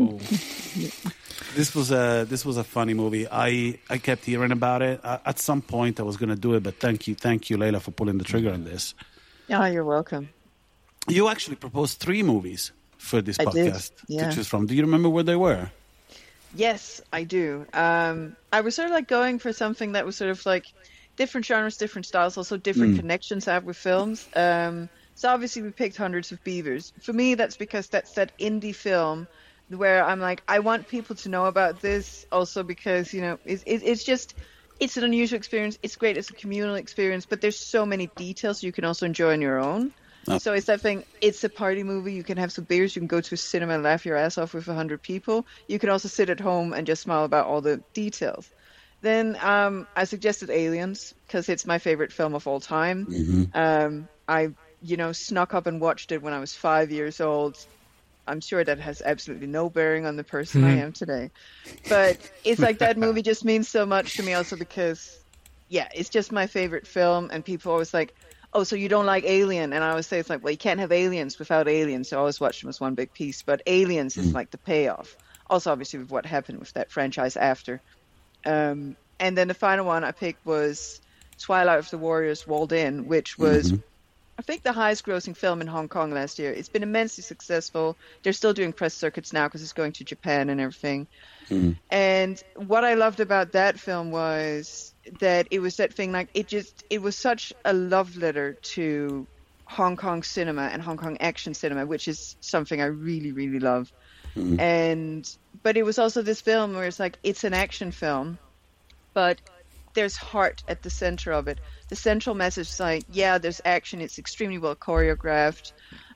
This was a this was a funny movie. I, I kept hearing about it. I, at some point, I was going to do it, but thank you, thank you, Layla, for pulling the trigger on this. Oh, you're welcome. You actually proposed three movies for this I did, podcast yeah. to choose from. Do you remember where they were? Yes, I do. Um, I was sort of like going for something that was sort of like different genres, different styles, also different connections I have with films. Um, so obviously we picked Hundreds of Beavers. For me, that's because that's that indie film where I'm like, I want people to know about this also because, you know, it's, it, it's just, it's an unusual experience. It's great. It's a communal experience, but there's so many details you can also enjoy on your own. Oh. So it's that thing, it's a party movie. You can have some beers. You can go to a cinema and laugh your ass off with a hundred people. You can also sit at home and just smile about all the details. Then um, I suggested Aliens because it's my favorite film of all time. Um, I, you know, snuck up and watched it when I was five years old. I'm sure that has absolutely no bearing on the person I am today. But it's like that movie just means so much to me also because, yeah, it's just my favorite film. And people always like, oh, so you don't like Alien? And I always say it's like, well, you can't have aliens without aliens. So I always watch them as one big piece. But Aliens is like the payoff. Also, obviously, with what happened with that franchise after. Um, and then the final one I picked was Twilight of the Warriors Walled In, which was, mm-hmm. I think, the highest grossing film in Hong Kong last year. It's been immensely successful. They're still doing press circuits now because it's going to Japan and everything. Mm. And what I loved about that film was that it was that thing, like, it just, it was such a love letter to Hong Kong cinema and Hong Kong action cinema, which is something I really, really love. Mm. And, but it was also this film where it's like, it's an action film, but there's heart at the center of it. The central message is like, yeah, there's action. It's extremely well choreographed.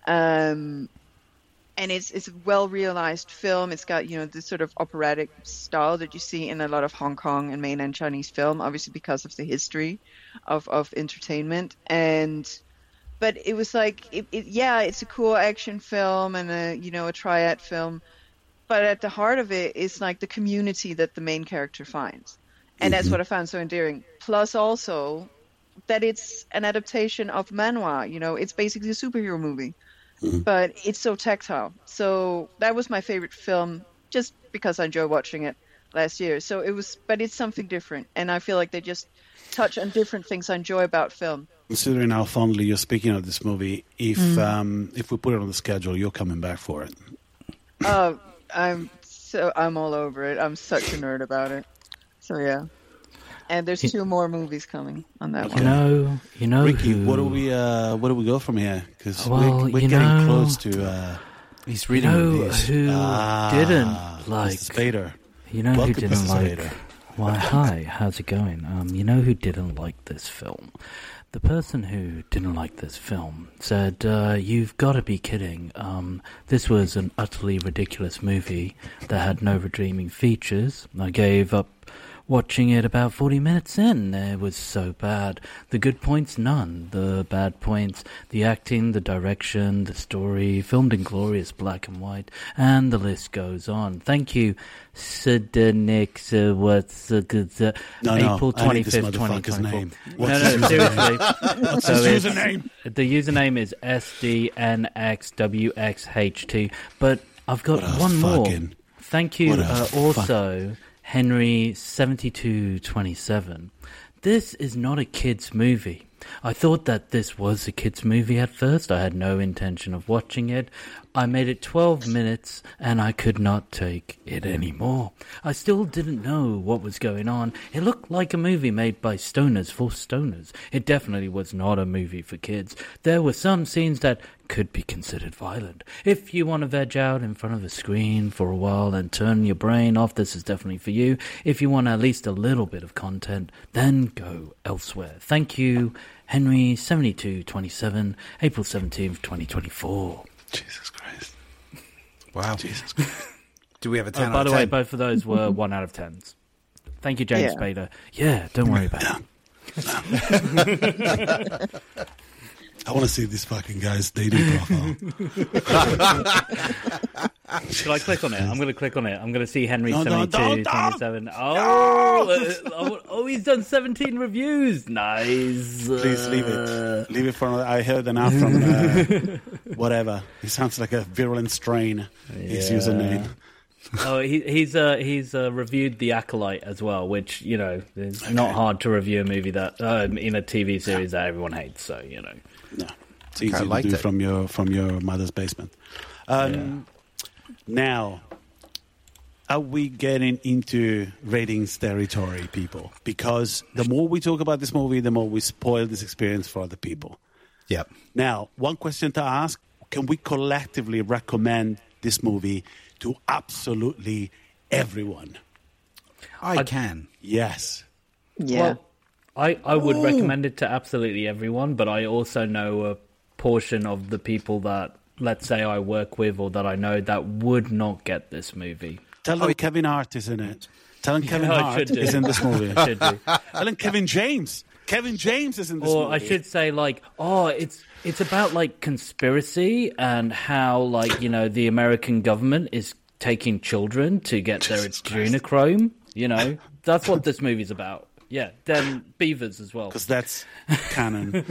Um, and it's it's a well-realized film. It's got, you know, this sort of operatic style that you see in a lot of Hong Kong and mainland Chinese film, obviously because of the history of, of entertainment. And, but it was like, it, it, yeah, it's a cool action film and a, you know, a triad film. But at the heart of it is like the community that the main character finds. And mm-hmm. that's what I found so endearing. Plus also that it's an adaptation of manhwa. You know, it's basically a superhero movie. Mm-hmm. But it's so tactile. So that was my favorite film just because I enjoyed watching it last year. So it was, but it's something different. And I feel like they just touch on different things I enjoy about film. Considering how fondly you're speaking of this movie, if mm. um, if we put it on the schedule, you're coming back for it. Oh, I'm so I'm all over it. I'm such a nerd about it. So yeah. And there's two more movies coming on that you one. Know, you know, Ricky, who... what do we, uh, what do we go from here? Because well, we're, we're you getting know, close to. Uh, he's reading you know reviews. who ah, didn't like Mister Spader. You know Welcome, who didn't Mister like. Spader. Why, hi, how's it going? Um, you know who didn't like this film? The person who didn't like this film said, uh, you've got to be kidding. Um, this was an utterly ridiculous movie that had no redeeming features. I gave up watching it about forty minutes in. It was so bad. The good points, none. The bad points, the acting, the direction, the story, filmed in glorious black and white, and the list goes on. Thank you, Sidenix. Uh, what's uh, good? Uh, no, April no, twenty-fifth, twenty twenty-four. Name. No, no, seriously. What's so his username? The username is S D N X W X H T. But I've got one more. Fucking, Thank you. Uh, also. Fuck. Henry seventy-two twenty-seven. This is not a kid's movie. I thought that this was a kid's movie at first. I had no intention of watching it. I made it twelve minutes and I could not take it anymore. I still didn't know what was going on. It looked like a movie made by stoners for stoners. It definitely was not a movie for kids. There were some scenes that could be considered violent. If you want to veg out in front of a screen for a while and turn your brain off, this is definitely for you. If you want at least a little bit of content, then go elsewhere. Thank you, Henry seventy-two twenty-seven, April seventeenth, twenty twenty-four. Jesus Christ. Wow. Jesus Christ. Do we have a ten oh, out of ten? By the way, both of those were one out of tens. Thank you, James yeah. Spader. Yeah, don't worry about it. I want to see this fucking guy's dating profile. Should I click on it? I'm going to click on it. I'm going to see Henry no, seventy-two twenty-seven. Oh, uh, oh, he's done seventeen reviews. Nice. Please leave it. Leave it for. I heard an app from uh, whatever. He sounds like a virulent strain. Yeah. His username. Oh, he, he's uh, he's uh, reviewed The Acolyte as well, which, you know, it's okay. Not hard to review a movie that uh, in a T V series yeah. that everyone hates. So you know, no, it's easy to do it. from your from your mother's basement. Um, yeah. Now, are we getting into ratings territory, people? Because the more we talk about this movie, the more we spoil this experience for other people. Yep. Now, one question to ask: can we collectively recommend this movie to absolutely everyone? I, I can. Yes. Yeah. Well, I, I would Ooh. recommend it to absolutely everyone, but I also know a portion of the people that, let's say, I work with or that I know that would not get this movie. Tell them oh, Kevin Hart is in it. Tell them Kevin yeah, Hart is in this movie. I should do. Tell them Kevin James. Kevin James is in this Or movie. I should say, like, oh, it's it's about like conspiracy and how, like, you know, the American government is taking children to get their Jesus Christ. adrenochrome. You know, that's what this movie's about. Yeah, then beavers as well. Because that's canon.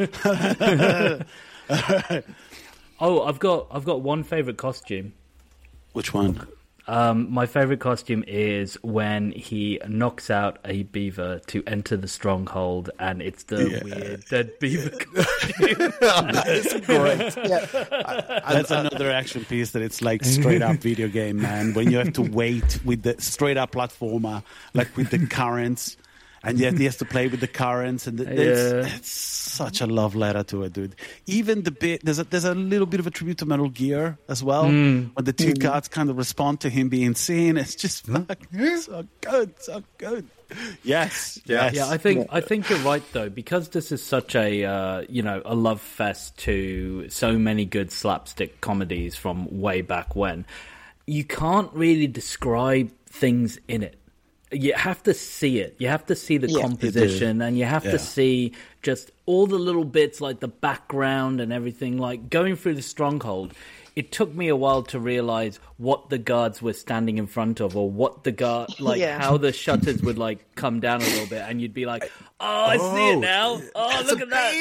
Oh, I've got I've got one favorite costume. Which one? Um, my favorite costume is when he knocks out a beaver to enter the stronghold, and it's the Yeah. weird dead beaver costume. It's great. Yeah. That's another action piece that it's like straight up video game, man. When you have to wait with the straight up platformer, like with the currents, and yet he has to play with the currents, and the, it's, Yeah. it's such a love letter to it, dude. Even the bit there's a there's a little bit of a tribute to Metal Gear as well, when the two guards kind of respond to him being seen. It's just fucking so good, so good. Yes, yes. Yeah, I think I think you're right though, because this is such a uh, you know a love fest to so many good slapstick comedies from way back when. You can't really describe things in it. You have to see it. You have to see the Yeah. composition, and you have Yeah. to see just all the little bits, like the background and everything. Like going through the stronghold, it took me a while to realize what the guards were standing in front of, or what the guard, like Yeah. how the shutters would like come down a little bit, and you'd be like, "Oh, I see it now. Oh, look at that!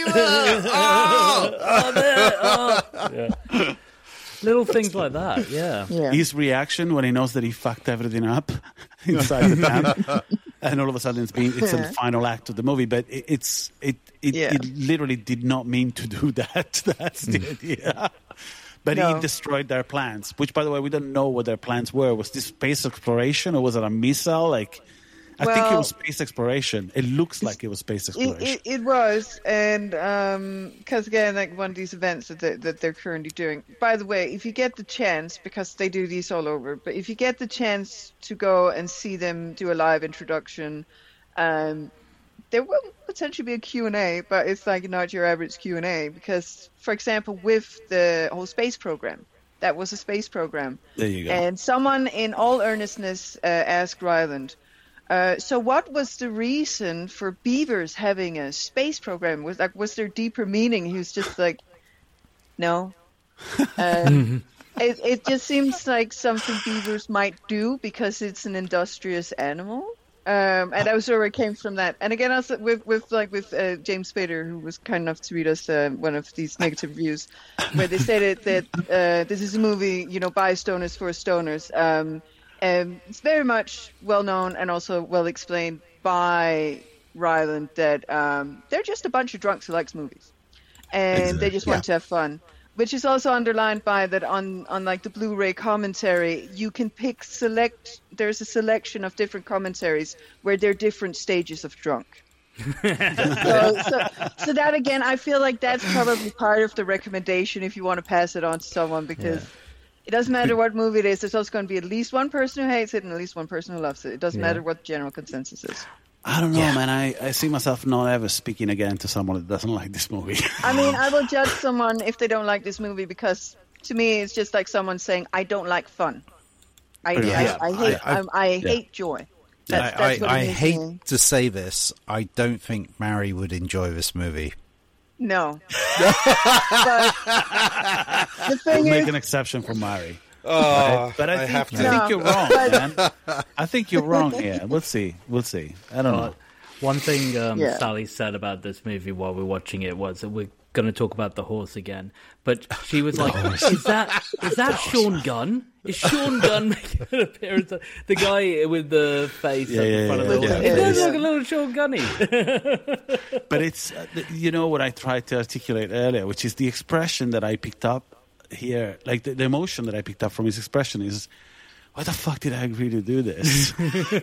Oh! Oh, there! Oh." Yeah. Little things like that. Yeah. Yeah. His reaction when he knows that he fucked everything up inside the camp, and all of a sudden it's being it's the final act of the movie. But it, it's it it, Yeah. it literally did not mean to do that. That's the idea. But No. he destroyed their plans. Which, by the way, we don't know what their plans were. Was this space exploration, or was it a missile? Like, I think it Well- was space exploration. It looks like it was space It, exploration. it, it was, and because again, like one of these events that they, that they're currently doing. By the way, if you get the chance, because they do these all over, but if you get the chance to go and see them do a live introduction, um, there will potentially be a Q and A, but it's like not your average Q and A, because, for example, with the whole space program, that was a space program, There you go. and someone in all earnestness uh, asked Ryland. Uh, so what was the reason for beavers having a space program? Was like was there deeper meaning? He was just like, no. Um, it it just seems like something beavers might do because it's an industrious animal. Um, and that was where it came from that. And again, also with with like with uh, James Spader, who was kind enough to read us uh, one of these negative reviews, where they said that uh, this is a movie, you know, by stoners for stoners. Um, Um, it's very much well known and also well explained by Ryland that um, they're just a bunch of drunks who likes movies, and they just want to have fun. Which is also underlined by that on on like the Blu-ray commentary, you can pick select. There's a selection of different commentaries where they're different stages of drunk. so, so, so that again, I feel like that's probably part of the recommendation if you want to pass it on to someone, because. It doesn't matter what movie it is. There's also going to be at least one person who hates it and at least one person who loves it. It doesn't Yeah. matter what the general consensus is. I don't know, man. I, I see myself not ever speaking again to someone that doesn't like this movie. I mean, I will judge someone if they don't like this movie because, to me, it's just like someone saying, "I don't like fun. I Yeah. I, I hate I- I- um, I hate joy." That's, I, that's what I, I it means to hate me. to say this. I don't think Mary would enjoy this movie. No. But the thing We'll is, make an exception for Mari. Oh, But I, think, have I to. think No. you're wrong, man. I think you're wrong here. We'll see. We'll see. I don't know. One thing um, Yeah. Sally said about this movie while we're watching it was that we're going to talk about the horse again, but she was like, "Is that is that Sean Gunn? Is Sean Gunn making an appearance? The guy with the face Yeah, at the yeah, front of yeah, the horse. yeah. It does Yeah. look a little Sean Gunny." But it's, uh, th- you know what I tried to articulate earlier, which is the expression that I picked up here, like the, the emotion that I picked up from his expression is, why the fuck did I agree to do this?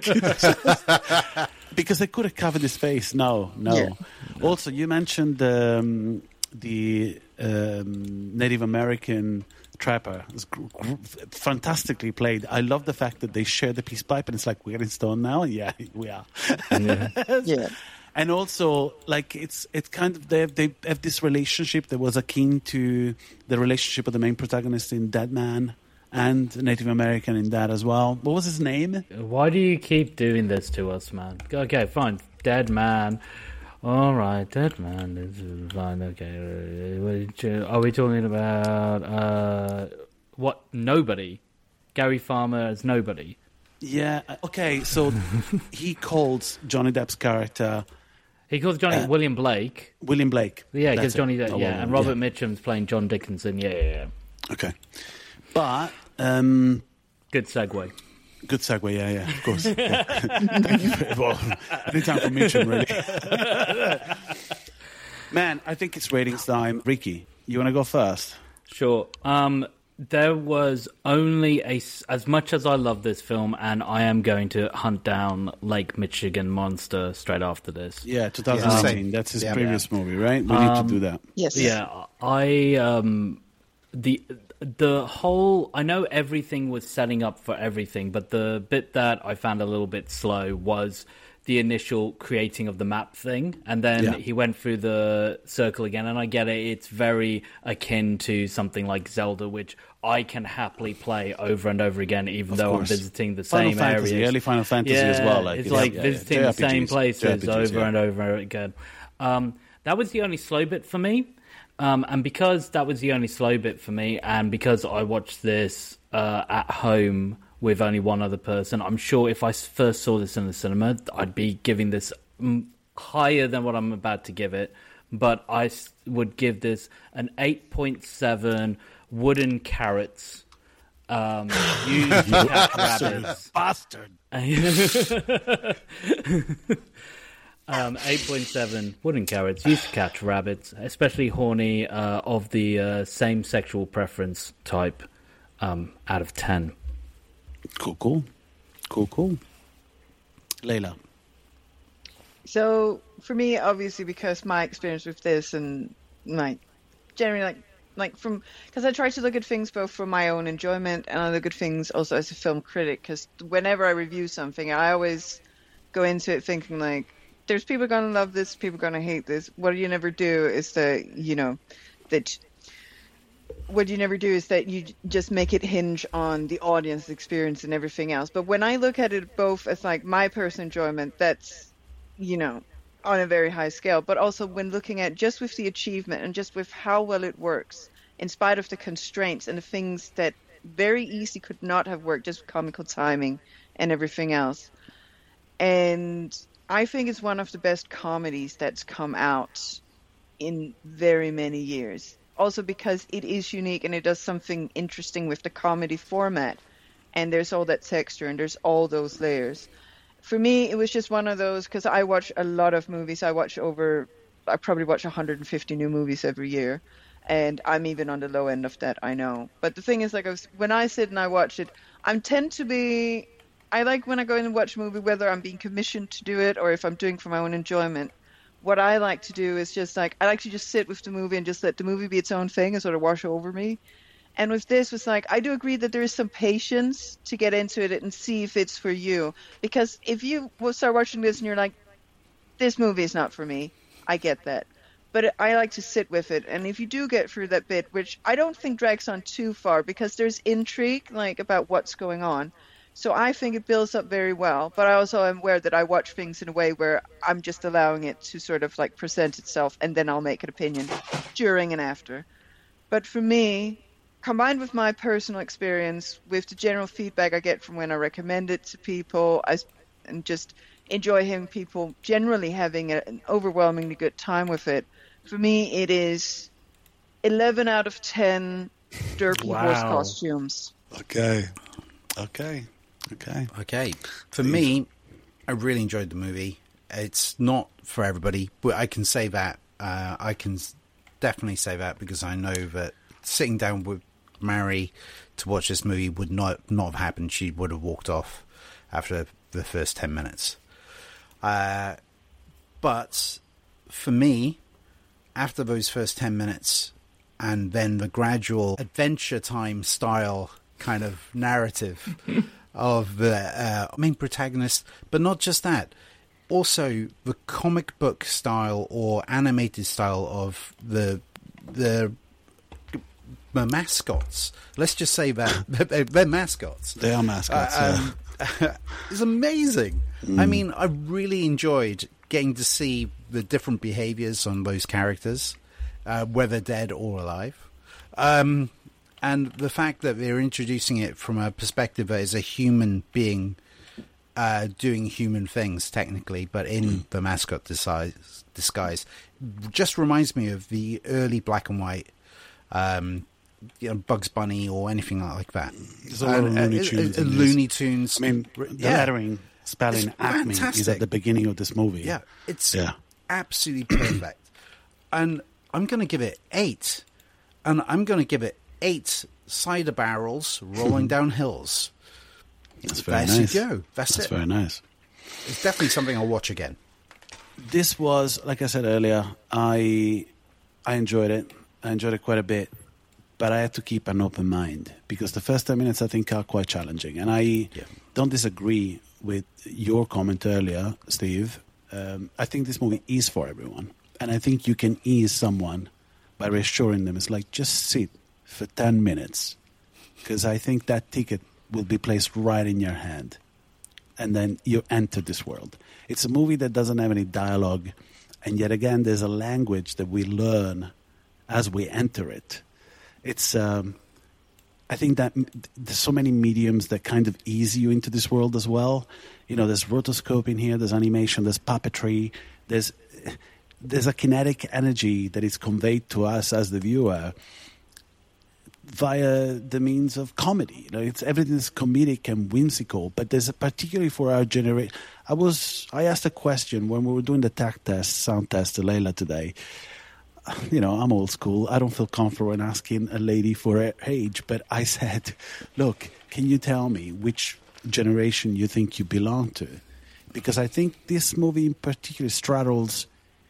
Because I could have covered his face. No, no. Yeah. Also, you mentioned um, the um, Native American trapper. It's gr- gr- fantastically played. I love the fact that they share the peace pipe and it's like, we're getting stoned now? Yeah, we are. yeah. And also, like, it's it's kind of, they have, they have this relationship that was akin to the relationship of the main protagonist in Dead Man and Native American in that as well. What was his name? Why do you keep doing this to us, man? Okay, fine. Dead Man. All right, Dead Man. This is fine. Okay. Are we talking about uh, what? Nobody. Gary Farmer as Nobody. Yeah. Okay. So he calls Johnny Depp's character. He calls Johnny Uh, William Blake. William Blake. Yeah, That's because Johnny it. Depp. Oh, Yeah, well, and Robert yeah. Mitchum's playing John Dickinson. Yeah, yeah, yeah. Okay. But um, Good segue. good segue. Yeah, yeah. Of course. Yeah. Thank you. For, well, anytime for Mitchum, really. Man, I think it's ratings time. Ricky, you want to go first? Sure. Um, there was only a s- as much as I love this film, and I am going to hunt down Lake Michigan Monster straight after this. Yeah, twenty Yeah, eighteen. same. That's his Yeah. previous movie, right? We need to do that. Yes. Yeah, I um the the whole I know everything was setting up for everything, but the bit that I found a little bit slow was the initial creating of the map thing, and then Yeah. he went through the circle again, and I get it, it's very akin to something like Zelda, which I can happily play over and over again, even Of though course. I'm visiting the Final same Fantasy, areas. early Final Fantasy yeah, as well. Like, it's yeah, like yeah, yeah. visiting the same J R P Gs, places J R P Gs, over yeah. and over again. Um, that was the only slow bit for me. Um, and because that was the only slow bit for me, and because I watched this uh, at home with only one other person, I'm sure if I s- first saw this in the cinema, I'd be giving this mm, higher than what I'm about to give it. But I s- would give this an eight point seven wooden carrots. Um, used cat rabbits. Bastard. Um, eight point seven wooden carrots used to catch rabbits, especially horny, uh, of the uh, same sexual preference type, um, out of ten. Cool, cool. Cool, cool. Layla. So for me, obviously, because my experience with this and like generally like like from because I try to look at things both for my own enjoyment and I look at things also as a film critic. Because whenever I review something, I always go into it thinking like, there's people gonna love this, people gonna hate this. What you never do is that you know that. What you never do is that you just make it hinge on the audience experience and everything else. But when I look at it both as like my personal enjoyment, that's, you know, on a very high scale, but also when looking at just with the achievement and just with how well it works, in spite of the constraints and the things that very easily could not have worked, just comical timing and everything else. And I think it's one of the best comedies that's come out in very many years. Also because it is unique and it does something interesting with the comedy format. And there's all that texture and there's all those layers. For me, it was just one of those, because I watch a lot of movies. I watch over, I probably watch one hundred fifty new movies every year. And I'm even on the low end of that, I know. But the thing is, like, I was, when I sit and I watch it, I tend to be, I like when I go in and watch a movie, whether I'm being commissioned to do it or if I'm doing it for my own enjoyment. What I like to do is just like, I like to just sit with the movie and just let the movie be its own thing and sort of wash over me. And with this was like, I do agree that there is some patience to get into it and see if it's for you. Because if you will start watching this and you're like, this movie is not for me, I get that. But I like to sit with it. And if you do get through that bit, which I don't think drags on too far because there's intrigue like about what's going on. So I think it builds up very well, but I also am aware that I watch things in a way where I'm just allowing it to sort of like present itself and then I'll make an opinion during and after. But for me, combined with my personal experience, with the general feedback I get from when I recommend it to people, I, and just enjoy hearing people generally having a, an overwhelmingly good time with it, for me it is eleven out of ten derpy Wow. horse costumes. Okay. Okay. Okay. Okay. For me, I really enjoyed the movie. It's not for everybody, but I can say that. Uh, I can s- definitely say that because I know that sitting down with Mary to watch this movie would not, not have happened. She would have walked off after the first ten minutes. Uh, but for me, after those first ten minutes and then the gradual Adventure Time style kind of narrative of the uh, main protagonist, but not just that, also the comic book style or animated style of the the, the mascots. Let's just say that they're, they're mascots. They are mascots. Uh, um, it's amazing. I mean, I really enjoyed getting to see the different behaviors on those characters, uh, whether dead or alive. Um, and the fact that they're introducing it from a perspective that is a human being uh, doing human things, technically, but in the mascot disguise, disguise just reminds me of the early black and white um, you know, Bugs Bunny or anything like that. There's a lot of And, uh, Looney uh, Tunes. uh, in this. Looney Tunes. I mean, the Yeah. lettering, spelling, It's Acme is fantastic. at the beginning of this movie. Yeah, it's Yeah. absolutely perfect. And I'm going to give it eight. And I'm going to give it eight cider barrels rolling down hills. That's very There nice. you go. That's, That's it. very nice. It's definitely something I'll watch again. This was, like I said earlier, I I enjoyed it. I enjoyed it quite a bit, but I had to keep an open mind because the first ten minutes I think are quite challenging, and I Yeah. don't disagree with your comment earlier, Steve. Um, I think this movie is for everyone, and I think you can ease someone by reassuring them. It's like just sit for ten minutes, because I think that ticket will be placed right in your hand, and then you enter this world. It's a movie that doesn't have any dialogue, and yet again, there's a language that we learn as we enter it. It's, um, I think that m- there's so many mediums that kind of ease you into this world as well. You know, there's rotoscope in here, there's animation, there's puppetry, there's there's a kinetic energy that is conveyed to us as the viewer via the means of comedy. You know, it's everything's comedic and whimsical, but there's a, particularly for our generation. I was I asked a question when we were doing the tact test, sound test to Layla today. You know, I'm old school. I don't feel comfortable in asking a lady for her age, but I said, "Look, can you tell me which generation you think you belong to?" Because I think this movie in particular straddles.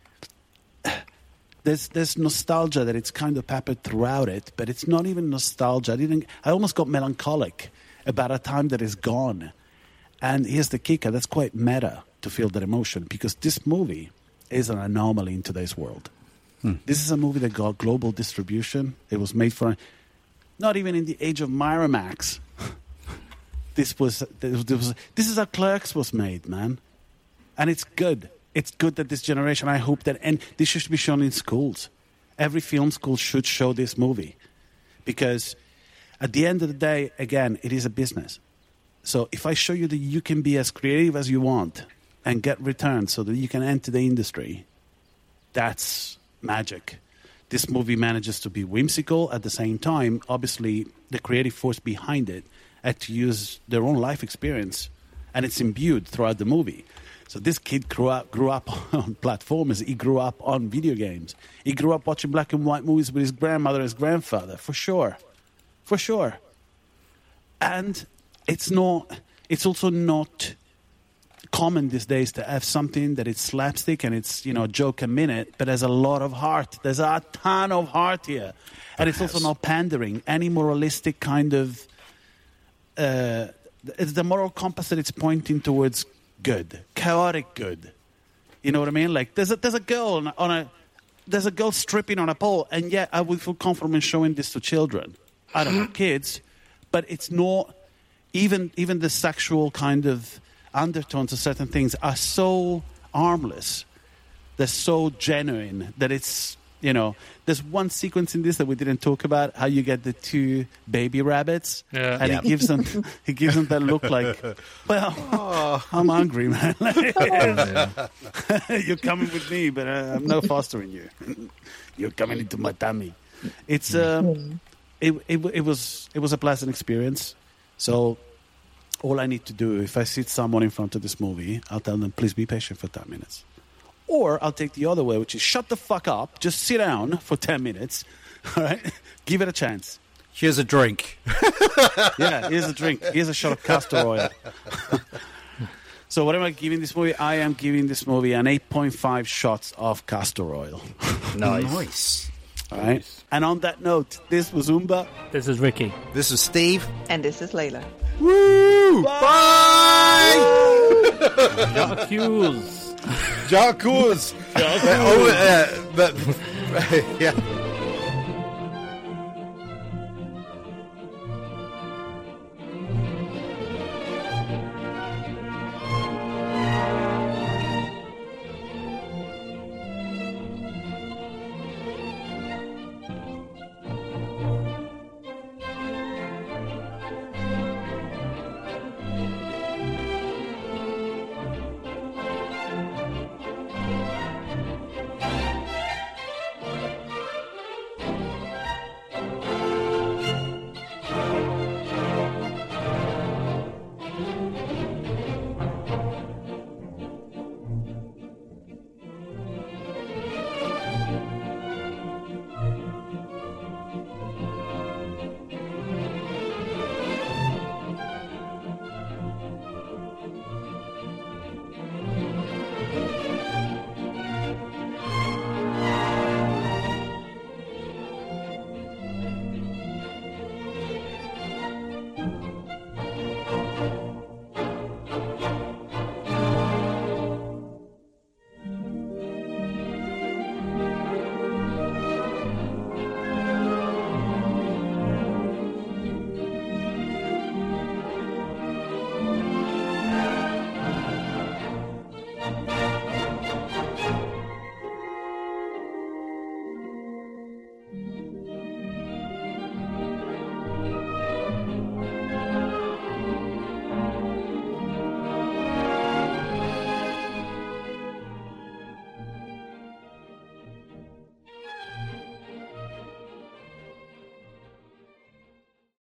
There's there's nostalgia that it's kind of peppered throughout it, but it's not even nostalgia. I didn't. I almost got melancholic about a time that is gone. And here's the kicker: that's quite meta to feel that emotion, because this movie is an anomaly in today's world. Hmm. This is a movie that got global distribution. It was made for, not even in the age of Miramax. this was this was this is how Clerks was made, man, and it's good. It's good that this generation, I hope that, and this should be shown in schools. Every film school should show this movie. Because at the end of the day, again, it is a business. So if I show you that you can be as creative as you want and get returns so that you can enter the industry, that's magic. This movie manages to be whimsical at the same time. Obviously, the creative force behind it had to use their own life experience, and it's imbued throughout the movie. So this kid grew up, grew up on platformers. He grew up on video games. He grew up watching black and white movies with his grandmother and his grandfather, for sure. For sure. And it's not. It's also not common these days to have something that it's slapstick and it's, you know, a joke a minute, but there's a lot of heart. There's a ton of heart here. And it's also not pandering. Any moralistic kind of... Uh, it's the moral compass that it's pointing towards good, chaotic good. You know what I mean? Like there's a there's a girl on a, on a there's a girl stripping on a pole, and yet I would feel comfortable in showing this to children. I don't know, kids, but it's not even even the sexual kind of undertones of certain things are so harmless. They're so genuine that it's, you know, there's one sequence in this that we didn't talk about, how you get the two baby rabbits, Yeah. and Yeah. he gives them he gives them that look like, well, I'm hungry, man. You're coming with me, but uh, I'm not fostering you. You're coming into my tummy. It's um, it, it it was it was a pleasant experience. So all I need to do, if I sit someone in front of this movie, I'll tell them, please be patient for ten minutes. Or I'll take the other way, which is shut the fuck up, just sit down for ten minutes, all right? Give it a chance. Here's a drink. Yeah, here's a drink. Here's a shot of castor oil. So what am I giving this movie? I am giving this movie an eight point five shots of castor oil. Nice. Nice. All right? And on that note, this was Umba. This is Ricky. This is Steve. And this is Layla. Woo! Bye! Jacques. Jacques. Oh, uh, but, yeah.